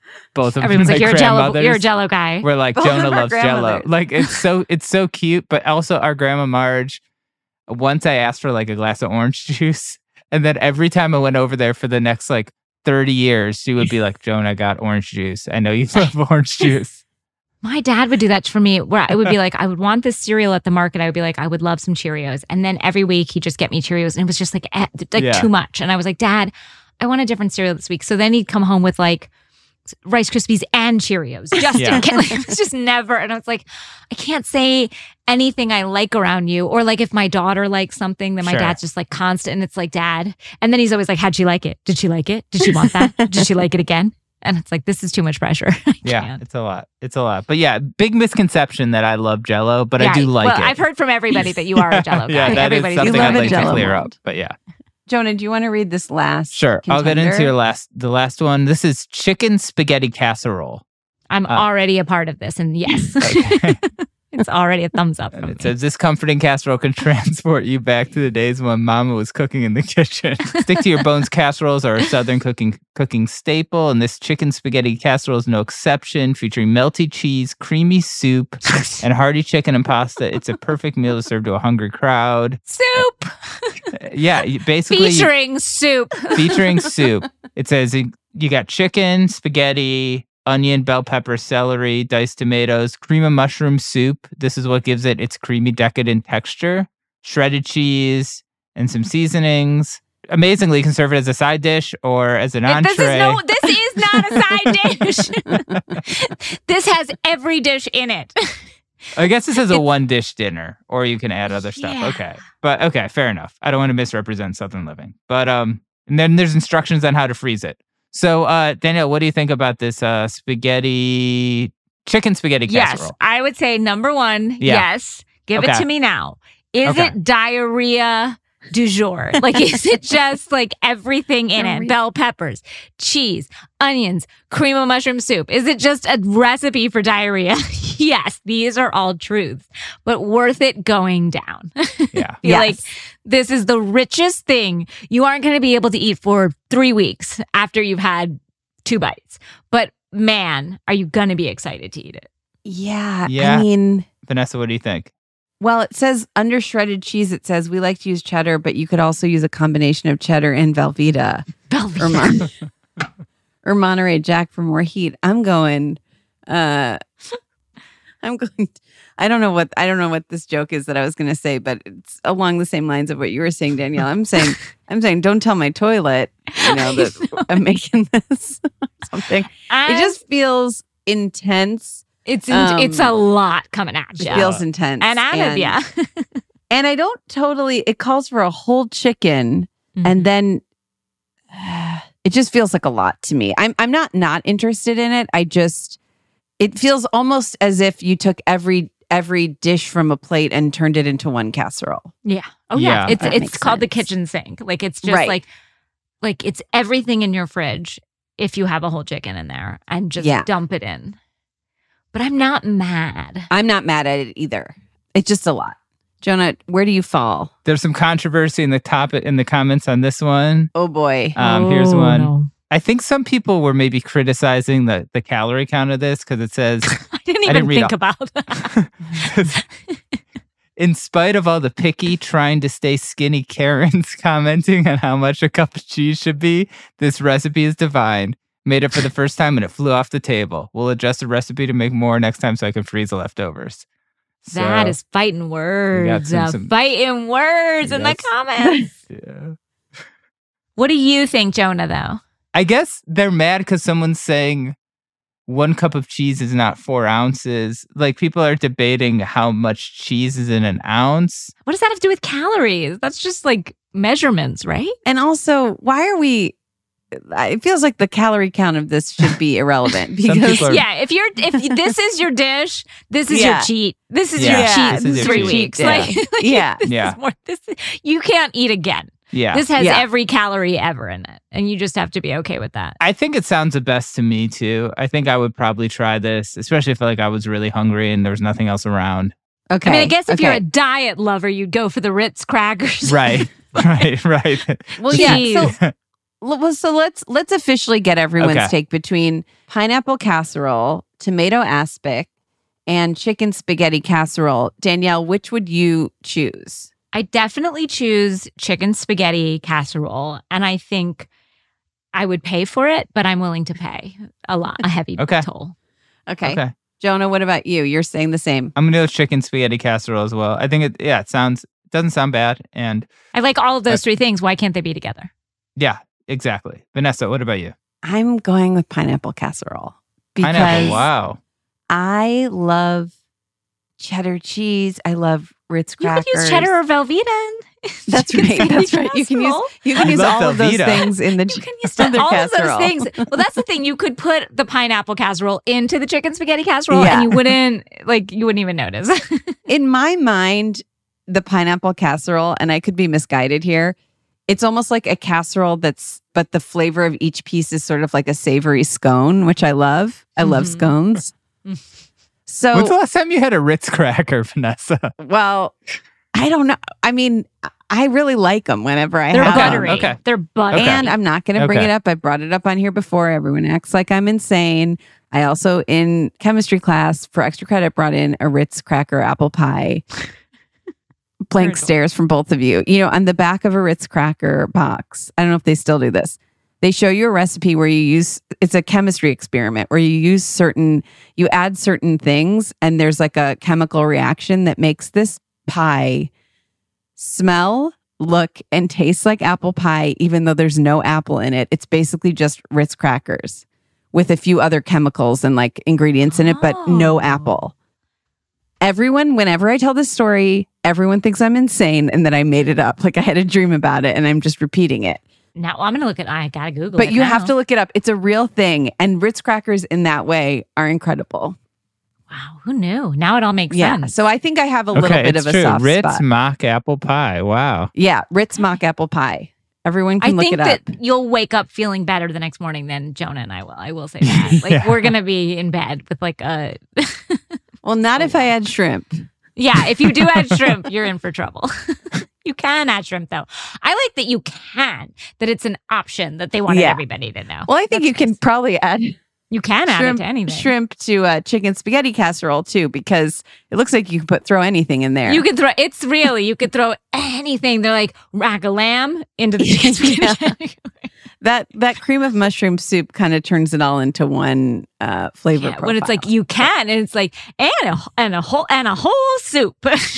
Speaker 5: both of
Speaker 6: Everyone's
Speaker 5: my
Speaker 6: like, you're a
Speaker 5: grandmothers
Speaker 6: Jello guy.
Speaker 5: were like,
Speaker 4: Both of
Speaker 5: Jonah
Speaker 4: our
Speaker 5: loves Jello.
Speaker 4: grandmothers.
Speaker 5: Like it's so cute. But also our grandma Marge, once I asked for like a glass of orange juice, and then every time I went over there for the next like 30 years, she would be like, Jonah, I got orange juice. I know you love orange juice.
Speaker 6: My dad would do that for me, where I would be like, I would want this cereal at the market. I would be like, I would love some Cheerios. And then every week he'd just get me Cheerios. And it was just like
Speaker 5: Yeah.
Speaker 6: too much. And I was like, Dad, I want a different cereal this week. So then he'd come home with like Rice Krispies and Cheerios. Just
Speaker 5: Yeah.
Speaker 6: in case. Like, it was just never. And I was like, I can't say anything I like around you. Or like if my daughter likes something, then my
Speaker 5: Sure.
Speaker 6: dad's just like constant. And it's like, Dad. And then he's always like, how'd she like it? Did she like it? Did she want that? Did she like it again? And it's like, this is too much pressure. I
Speaker 5: Yeah,
Speaker 6: can't.
Speaker 5: it's a lot. It's a lot. But yeah, big misconception that I love Jello, but I do like
Speaker 6: well,
Speaker 5: it.
Speaker 6: I've heard from everybody that you are a Jello guy.
Speaker 5: Yeah, that is
Speaker 6: Everybody's
Speaker 5: something
Speaker 4: You love
Speaker 5: I'd
Speaker 4: a
Speaker 5: like to
Speaker 4: Jell-O
Speaker 5: clear
Speaker 4: mold.
Speaker 5: up. But yeah,
Speaker 4: Jonah, do you want to read this last?
Speaker 5: sure. I'll get into
Speaker 4: contender?
Speaker 5: the last one. This is chicken spaghetti casserole.
Speaker 6: I'm already a part of this, and yes,
Speaker 5: Okay.
Speaker 6: it's already a thumbs up
Speaker 5: And
Speaker 6: from
Speaker 5: it
Speaker 6: me.
Speaker 5: says this comforting casserole can transport you back to the days when Mama was cooking in the kitchen. Stick to your bones casseroles are a Southern cooking staple, and this chicken spaghetti casserole is no exception. Featuring melty cheese, creamy soup, and hearty chicken and pasta, it's a perfect meal to serve to a hungry crowd.
Speaker 6: Soup
Speaker 5: Basically
Speaker 6: featuring soup.
Speaker 5: featuring soup. It says you got chicken, spaghetti, onion, bell pepper, celery, diced tomatoes, cream of mushroom soup. This is what gives it its creamy, decadent texture. Shredded cheese and some seasonings. Amazingly, you can serve it as a side dish or as an entree.
Speaker 6: This is not a side dish. This has every dish in it.
Speaker 5: I guess this is a one dish dinner, or you can add other stuff.
Speaker 6: Yeah.
Speaker 5: Okay. But okay, fair enough. I don't want to misrepresent Southern living. But and then there's instructions on how to freeze it. So Danielle, what do you think about this chicken spaghetti casserole?
Speaker 6: Yes, I would say number one,
Speaker 5: Yeah.
Speaker 6: yes. Give it
Speaker 5: Okay.
Speaker 6: to me now. Is
Speaker 5: Okay.
Speaker 6: it diarrhea du jour? Like, is it just like everything in it? Bell peppers, cheese, onions, cream of mushroom soup. Is it just a recipe for diarrhea? Yes, these are all truths, but worth it going down.
Speaker 5: Yeah.
Speaker 6: Feel like this is the richest thing you aren't going to be able to eat for 3 weeks after you've had 2 bites. But man, are you going to be excited to eat it?
Speaker 4: Yeah.
Speaker 5: Yeah.
Speaker 4: I mean,
Speaker 5: Vanessa, what do you think?
Speaker 4: well, it says under shredded cheese, it says we like to use cheddar, but you could also use a combination of cheddar and Velveeta or Monterey Jack for more heat. I don't know what this joke is that I was going to say, but it's along the same lines of what you were saying, Danielle. I'm saying, don't tell my toilet, that I'm making this something. It just feels intense.
Speaker 6: It's a lot coming at
Speaker 4: It
Speaker 6: you.
Speaker 4: feels intense.
Speaker 6: And out of you.
Speaker 4: And I don't totally, it calls for a whole chicken
Speaker 6: Mm-hmm.
Speaker 4: and then it just feels like a lot to me. I'm not interested in it. It feels almost as if you took every dish from a plate and turned it into one casserole.
Speaker 6: Yeah. Oh
Speaker 5: Yeah.
Speaker 6: yeah.
Speaker 4: That
Speaker 6: It's
Speaker 4: makes
Speaker 6: called the
Speaker 4: sense.
Speaker 6: kitchen sink. Like it's just
Speaker 4: Right.
Speaker 6: like it's everything in your fridge if you have a whole chicken in there and just
Speaker 4: Yeah.
Speaker 6: dump it in. But I'm not mad.
Speaker 4: I'm not mad at it either. It's just a lot. Jonah, where do you fall?
Speaker 5: There's some controversy in the comments on this one.
Speaker 4: Oh boy.
Speaker 5: Here's
Speaker 6: Oh,
Speaker 5: one.
Speaker 6: no.
Speaker 5: I think some people were maybe criticizing the calorie count of this because it says,
Speaker 6: I didn't
Speaker 5: I
Speaker 6: even
Speaker 5: didn't read
Speaker 6: think about that.
Speaker 5: in spite of all the picky, trying to stay skinny Karens commenting on how much a cup of cheese should be, this recipe is divine. Made it for the first time and it flew off the table. We'll adjust the recipe to make more next time so I can freeze the leftovers.
Speaker 6: That is fighting words. Fighting words in the
Speaker 5: Yes.
Speaker 6: comments.
Speaker 5: Yeah.
Speaker 6: What do you think, Jonah, though?
Speaker 5: I guess they're mad because someone's saying 1 cup of cheese is not 4 ounces. Like people are debating how much cheese is in an ounce.
Speaker 6: What does that have to do with calories? That's just like measurements, right?
Speaker 4: And also, why are we? It feels like the calorie count of this should be irrelevant
Speaker 5: Some
Speaker 4: because
Speaker 5: people are-
Speaker 6: Yeah, if this is your dish, this is
Speaker 4: Yeah.
Speaker 6: your cheat. This is
Speaker 5: Yeah,
Speaker 6: your
Speaker 5: this
Speaker 6: cheat.
Speaker 5: is your
Speaker 6: 3
Speaker 5: cheat
Speaker 6: weeks.
Speaker 4: day.
Speaker 6: Like,
Speaker 4: Yeah.
Speaker 6: this
Speaker 5: Yeah.
Speaker 6: is more. You can't eat again.
Speaker 5: Yeah.
Speaker 6: This has
Speaker 4: Yeah.
Speaker 6: every calorie ever in it, and you just have to be okay with that.
Speaker 5: I think it sounds the best to me too. I think I would probably try this, especially if like I was really hungry and there was nothing else around.
Speaker 4: okay.
Speaker 6: I mean, I guess if you're
Speaker 4: okay.
Speaker 6: a diet lover, you'd go for the Ritz crackers.
Speaker 5: Right. right.
Speaker 4: well, yeah.
Speaker 6: Cheese.
Speaker 4: So So let's officially get everyone's
Speaker 5: Okay.
Speaker 4: take between pineapple casserole, tomato aspic, and chicken spaghetti casserole. Danielle, which would you choose?
Speaker 6: I definitely choose chicken spaghetti casserole, and I think I would pay for it, but I'm willing to pay a heavy
Speaker 5: Okay.
Speaker 6: toll.
Speaker 4: Okay. Jonah, what about you? You're saying the same.
Speaker 5: I'm gonna go chicken spaghetti casserole as well. I think it doesn't sound bad, and
Speaker 6: I like all of those three things. Why can't they be together?
Speaker 5: yeah, exactly. Vanessa, what about you?
Speaker 4: I'm going with pineapple casserole because
Speaker 5: Pineapple. Wow.
Speaker 4: I love cheddar cheese. I love Ritz
Speaker 6: You
Speaker 4: crackers.
Speaker 6: could use cheddar or Velveeta.
Speaker 4: That's
Speaker 6: chicken
Speaker 4: right.
Speaker 6: spaghetti
Speaker 4: That's right. You can use
Speaker 5: love
Speaker 4: all of those
Speaker 5: Velveeta.
Speaker 4: things in the
Speaker 6: You can use
Speaker 4: other
Speaker 6: all
Speaker 4: casserole.
Speaker 6: of those things. Well, that's the thing. You could put the pineapple casserole into the chicken spaghetti casserole,
Speaker 4: Yeah.
Speaker 6: and you wouldn't even notice.
Speaker 4: In my mind, the pineapple casserole, and I could be misguided here, it's almost like a casserole but the flavor of each piece is sort of like a savory scone, which I love. I love scones. So,
Speaker 5: When's the last time you had a Ritz cracker, Vanessa?
Speaker 4: well, I don't know. I mean, I really like them whenever I
Speaker 6: They're
Speaker 4: have
Speaker 6: buttery.
Speaker 4: them.
Speaker 5: Okay.
Speaker 6: They're buttery.
Speaker 5: Okay.
Speaker 4: And I'm not going to bring
Speaker 5: Okay.
Speaker 4: it up. I brought it up on here before. Everyone acts like I'm insane. I also, in chemistry class, for extra credit, brought in a Ritz cracker apple pie. Blank
Speaker 6: Brutal.
Speaker 4: stares from both of you. You know, on the back of a Ritz cracker box, I don't know if they still do this. They show you a recipe where it's a chemistry experiment where you add certain things and there's like a chemical reaction that makes this pie smell, look, and taste like apple pie, even though there's no apple in it. It's basically just Ritz crackers with a few other chemicals and like ingredients in it, but no
Speaker 6: Oh.
Speaker 4: apple. Everyone, whenever I tell this story, everyone thinks I'm insane and that I made it up. Like I had a dream about it and I'm just repeating it.
Speaker 6: Now I'm gonna look at. I gotta Google it.
Speaker 4: But you have
Speaker 6: now.
Speaker 4: to look it up. It's a real thing. And Ritz crackers in that way are incredible.
Speaker 6: Wow, who knew? Now it all makes
Speaker 4: Yeah.
Speaker 6: sense.
Speaker 4: So I think I have a little bit
Speaker 5: it's
Speaker 4: of a
Speaker 5: true.
Speaker 4: soft
Speaker 5: Ritz
Speaker 4: spot.
Speaker 5: mock apple pie. Wow.
Speaker 4: Yeah. Ritz mock apple pie. Everyone
Speaker 6: I
Speaker 4: can look
Speaker 6: think
Speaker 4: it up.
Speaker 6: that you'll wake up feeling better the next morning than Jonah and I will. I will say that. Like
Speaker 5: Yeah.
Speaker 6: we're gonna be in bed with like a.
Speaker 4: Well, not if I add shrimp.
Speaker 6: Yeah, if you do add shrimp, you're in for trouble. You can add shrimp though. I like that you can. That it's an option that they wanted
Speaker 4: Yeah.
Speaker 6: everybody to know.
Speaker 4: Well, I think
Speaker 6: That's
Speaker 4: you can
Speaker 6: nice.
Speaker 4: probably add
Speaker 6: You can add it to anything.
Speaker 4: shrimp to chicken spaghetti casserole too, because it looks like you can throw anything in there.
Speaker 6: You could throw. It's really you could throw anything. They're like rack a lamb into the chicken spaghetti.
Speaker 4: that cream of mushroom soup kind of turns it all into one flavor profile.
Speaker 6: When it's like you can, and it's like and a whole soup.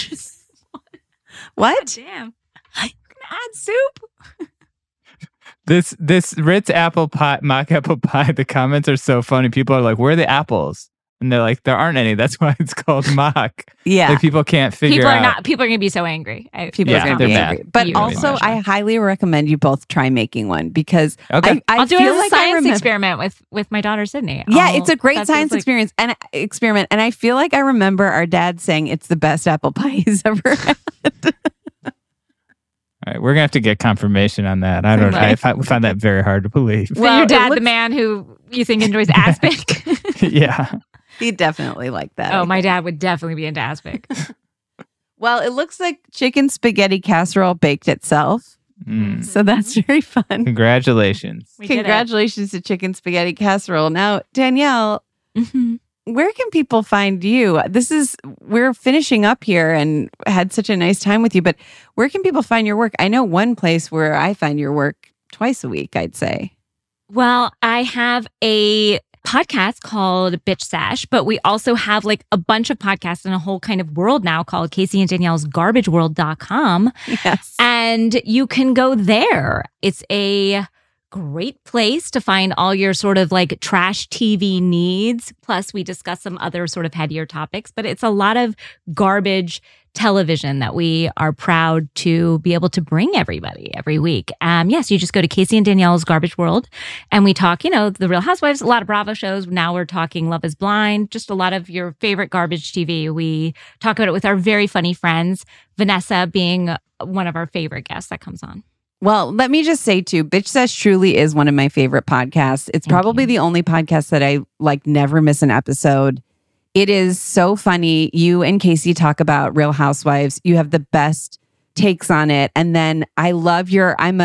Speaker 4: what?
Speaker 6: Damn, you can add soup.
Speaker 5: This Ritz apple pie, mock apple pie, the comments are so funny. People are like, where are the apples? And they're like, there aren't any. That's why it's called mock.
Speaker 4: Yeah.
Speaker 5: Like people can't figure
Speaker 6: People are
Speaker 5: out.
Speaker 6: not. People are gonna be so angry.
Speaker 4: People
Speaker 5: Yeah,
Speaker 4: are going to
Speaker 5: they're
Speaker 4: be
Speaker 5: mad.
Speaker 4: angry. But
Speaker 6: You
Speaker 4: also,
Speaker 6: really
Speaker 4: I highly recommend you both try making one because
Speaker 5: Okay.
Speaker 4: I
Speaker 6: I'll do it
Speaker 4: feel
Speaker 6: as a
Speaker 4: like I
Speaker 6: science
Speaker 4: remember.
Speaker 6: experiment with my daughter Sydney.
Speaker 4: Yeah, it's a great
Speaker 6: that feels
Speaker 4: science
Speaker 6: like-
Speaker 4: experiment, and I feel like I remember our dad saying it's the best apple pie he's ever had.
Speaker 5: All right, we're gonna have to get confirmation on that. I don't know.
Speaker 6: Right.
Speaker 5: We find that very hard to believe.
Speaker 6: So
Speaker 4: Well,
Speaker 6: your
Speaker 4: it
Speaker 6: dad, the
Speaker 4: looks-
Speaker 6: man who you think enjoys aspic.
Speaker 5: Yeah.
Speaker 4: He definitely liked that. I
Speaker 6: Oh, my
Speaker 4: think.
Speaker 6: dad would definitely be into aspic.
Speaker 4: Well, it looks like chicken spaghetti casserole baked itself,
Speaker 5: Mm.
Speaker 4: so that's very fun.
Speaker 5: Congratulations.
Speaker 6: We did it.
Speaker 4: Congratulations to chicken spaghetti casserole. Now, Danielle,
Speaker 6: Mhm.
Speaker 4: where can people find you? We're finishing up here and had such a nice time with you, but where can people find your work? I know one place where I find your work twice a week, I'd say.
Speaker 6: Well, I have a podcast called Bitch Sash, but we also have like a bunch of podcasts in a whole kind of world now called Casey and Danielle's GarbageWorld.com.
Speaker 4: Yes.
Speaker 6: And you can go there. It's a great place to find all your sort of like trash TV needs. Plus, we discuss some other sort of headier topics, but it's a lot of garbage television that we are proud to be able to bring everybody every week. Yes, you just go to Casey and Danielle's Garbage World and we talk, the Real Housewives, a lot of Bravo shows. Now we're talking Love is Blind, just a lot of your favorite garbage TV. We talk about it with our very funny friends, Vanessa being one of our favorite guests that comes on.
Speaker 4: Well, let me just say too, Bitch Says truly is one of my favorite podcasts. It's probably the only podcast that I never miss an episode. It is so funny. You and Casey talk about Real Housewives. You have the best takes on it. And then I love I'm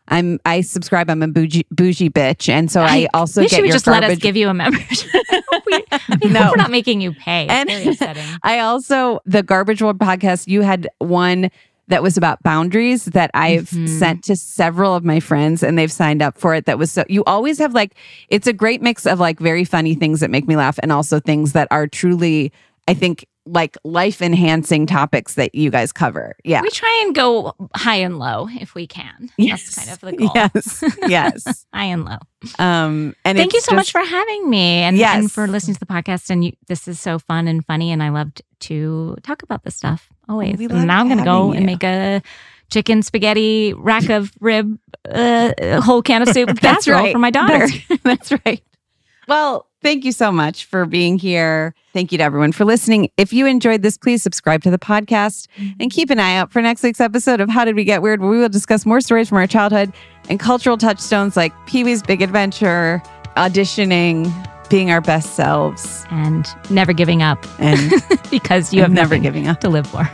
Speaker 4: I subscribe. I'm a bougie bitch, and so I also
Speaker 6: wish
Speaker 4: get
Speaker 6: you would
Speaker 4: your
Speaker 6: just let us give you a membership. We're not making you pay. It's very upsetting.
Speaker 4: I also, the Garbage World podcast, you had one that was about boundaries that I've sent to several of my friends, and they've signed up for it. That was so, you always have like, it's a great mix of like very funny things that make me laugh, and also things that are truly, I think, like life enhancing topics that you guys cover. Yeah.
Speaker 6: We try and go high and low if we can.
Speaker 4: Yes.
Speaker 6: That's kind of the goal.
Speaker 4: Yes.
Speaker 6: High and low.
Speaker 4: And
Speaker 6: thank you so much for having me and for
Speaker 4: Yes.
Speaker 6: listening to the podcast. And this is so fun and funny. And I loved to talk about this stuff always.
Speaker 4: We
Speaker 6: And
Speaker 4: love
Speaker 6: now I'm going to go
Speaker 4: having
Speaker 6: and
Speaker 4: you.
Speaker 6: make a chicken spaghetti rack of rib, a whole can of soup
Speaker 4: That's
Speaker 6: casserole
Speaker 4: right.
Speaker 6: for my daughter.
Speaker 4: That's right. Well, thank you so much for being here. Thank you to everyone for listening. If you enjoyed this, please subscribe to the podcast and keep an eye out for next week's episode of How Did We Get Weird, where we will discuss more stories from our childhood and cultural touchstones like Pee-wee's Big Adventure, auditioning, being our best selves,
Speaker 6: And never giving up
Speaker 4: and
Speaker 6: because you have
Speaker 4: never
Speaker 6: nothing
Speaker 4: giving up.
Speaker 6: to live for.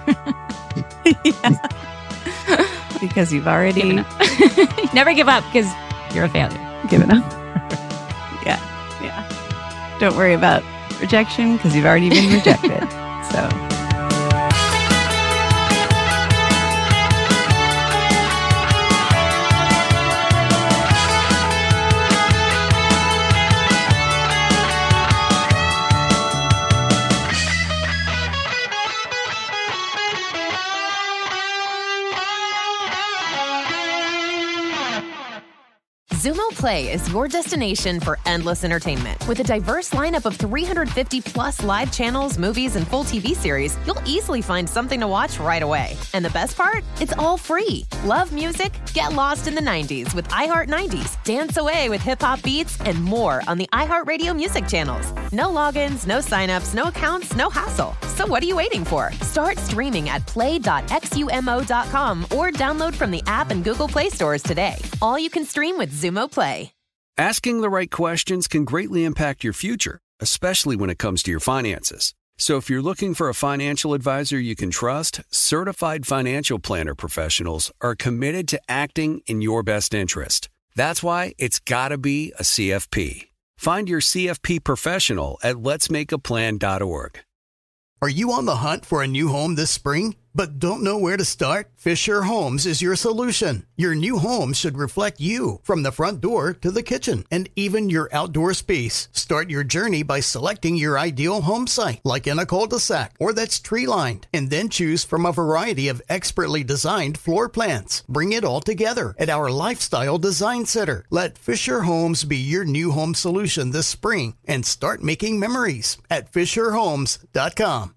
Speaker 4: Because you've already
Speaker 6: Giving up. Never give up because you're a failure.
Speaker 4: given up. Yeah. Don't worry about rejection because you've already been rejected. So.
Speaker 3: Zumo Play is your destination for endless entertainment. With a diverse lineup of 350 plus live channels, movies, and full TV series, you'll easily find something to watch right away. And the best part? It's all free. Love music? Get lost in the 90s with iHeart 90s. Dance away with hip hop beats and more on the iHeartRadio music channels. No logins, no signups, no accounts, no hassle. So what are you waiting for? Start streaming at play.xumo.com or download from the app and Google Play stores today. All you can stream with Zumo Play.
Speaker 8: Asking the right questions can greatly impact your future, especially when it comes to your finances. So if you're looking for a financial advisor you can trust, certified financial planner professionals are committed to acting in your best interest. That's why it's got to be a CFP. Find your CFP professional at letsmakeaplan.org.
Speaker 9: Are you on the hunt for a new home this spring, but don't know where to start? Fisher Homes is your solution. Your new home should reflect you, from the front door to the kitchen, and even your outdoor space. Start your journey by selecting your ideal home site, like in a cul-de-sac or that's tree-lined, and then choose from a variety of expertly designed floor plans. Bring it all together at our Lifestyle Design Center. Let Fisher Homes be your new home solution this spring and start making memories at FisherHomes.com.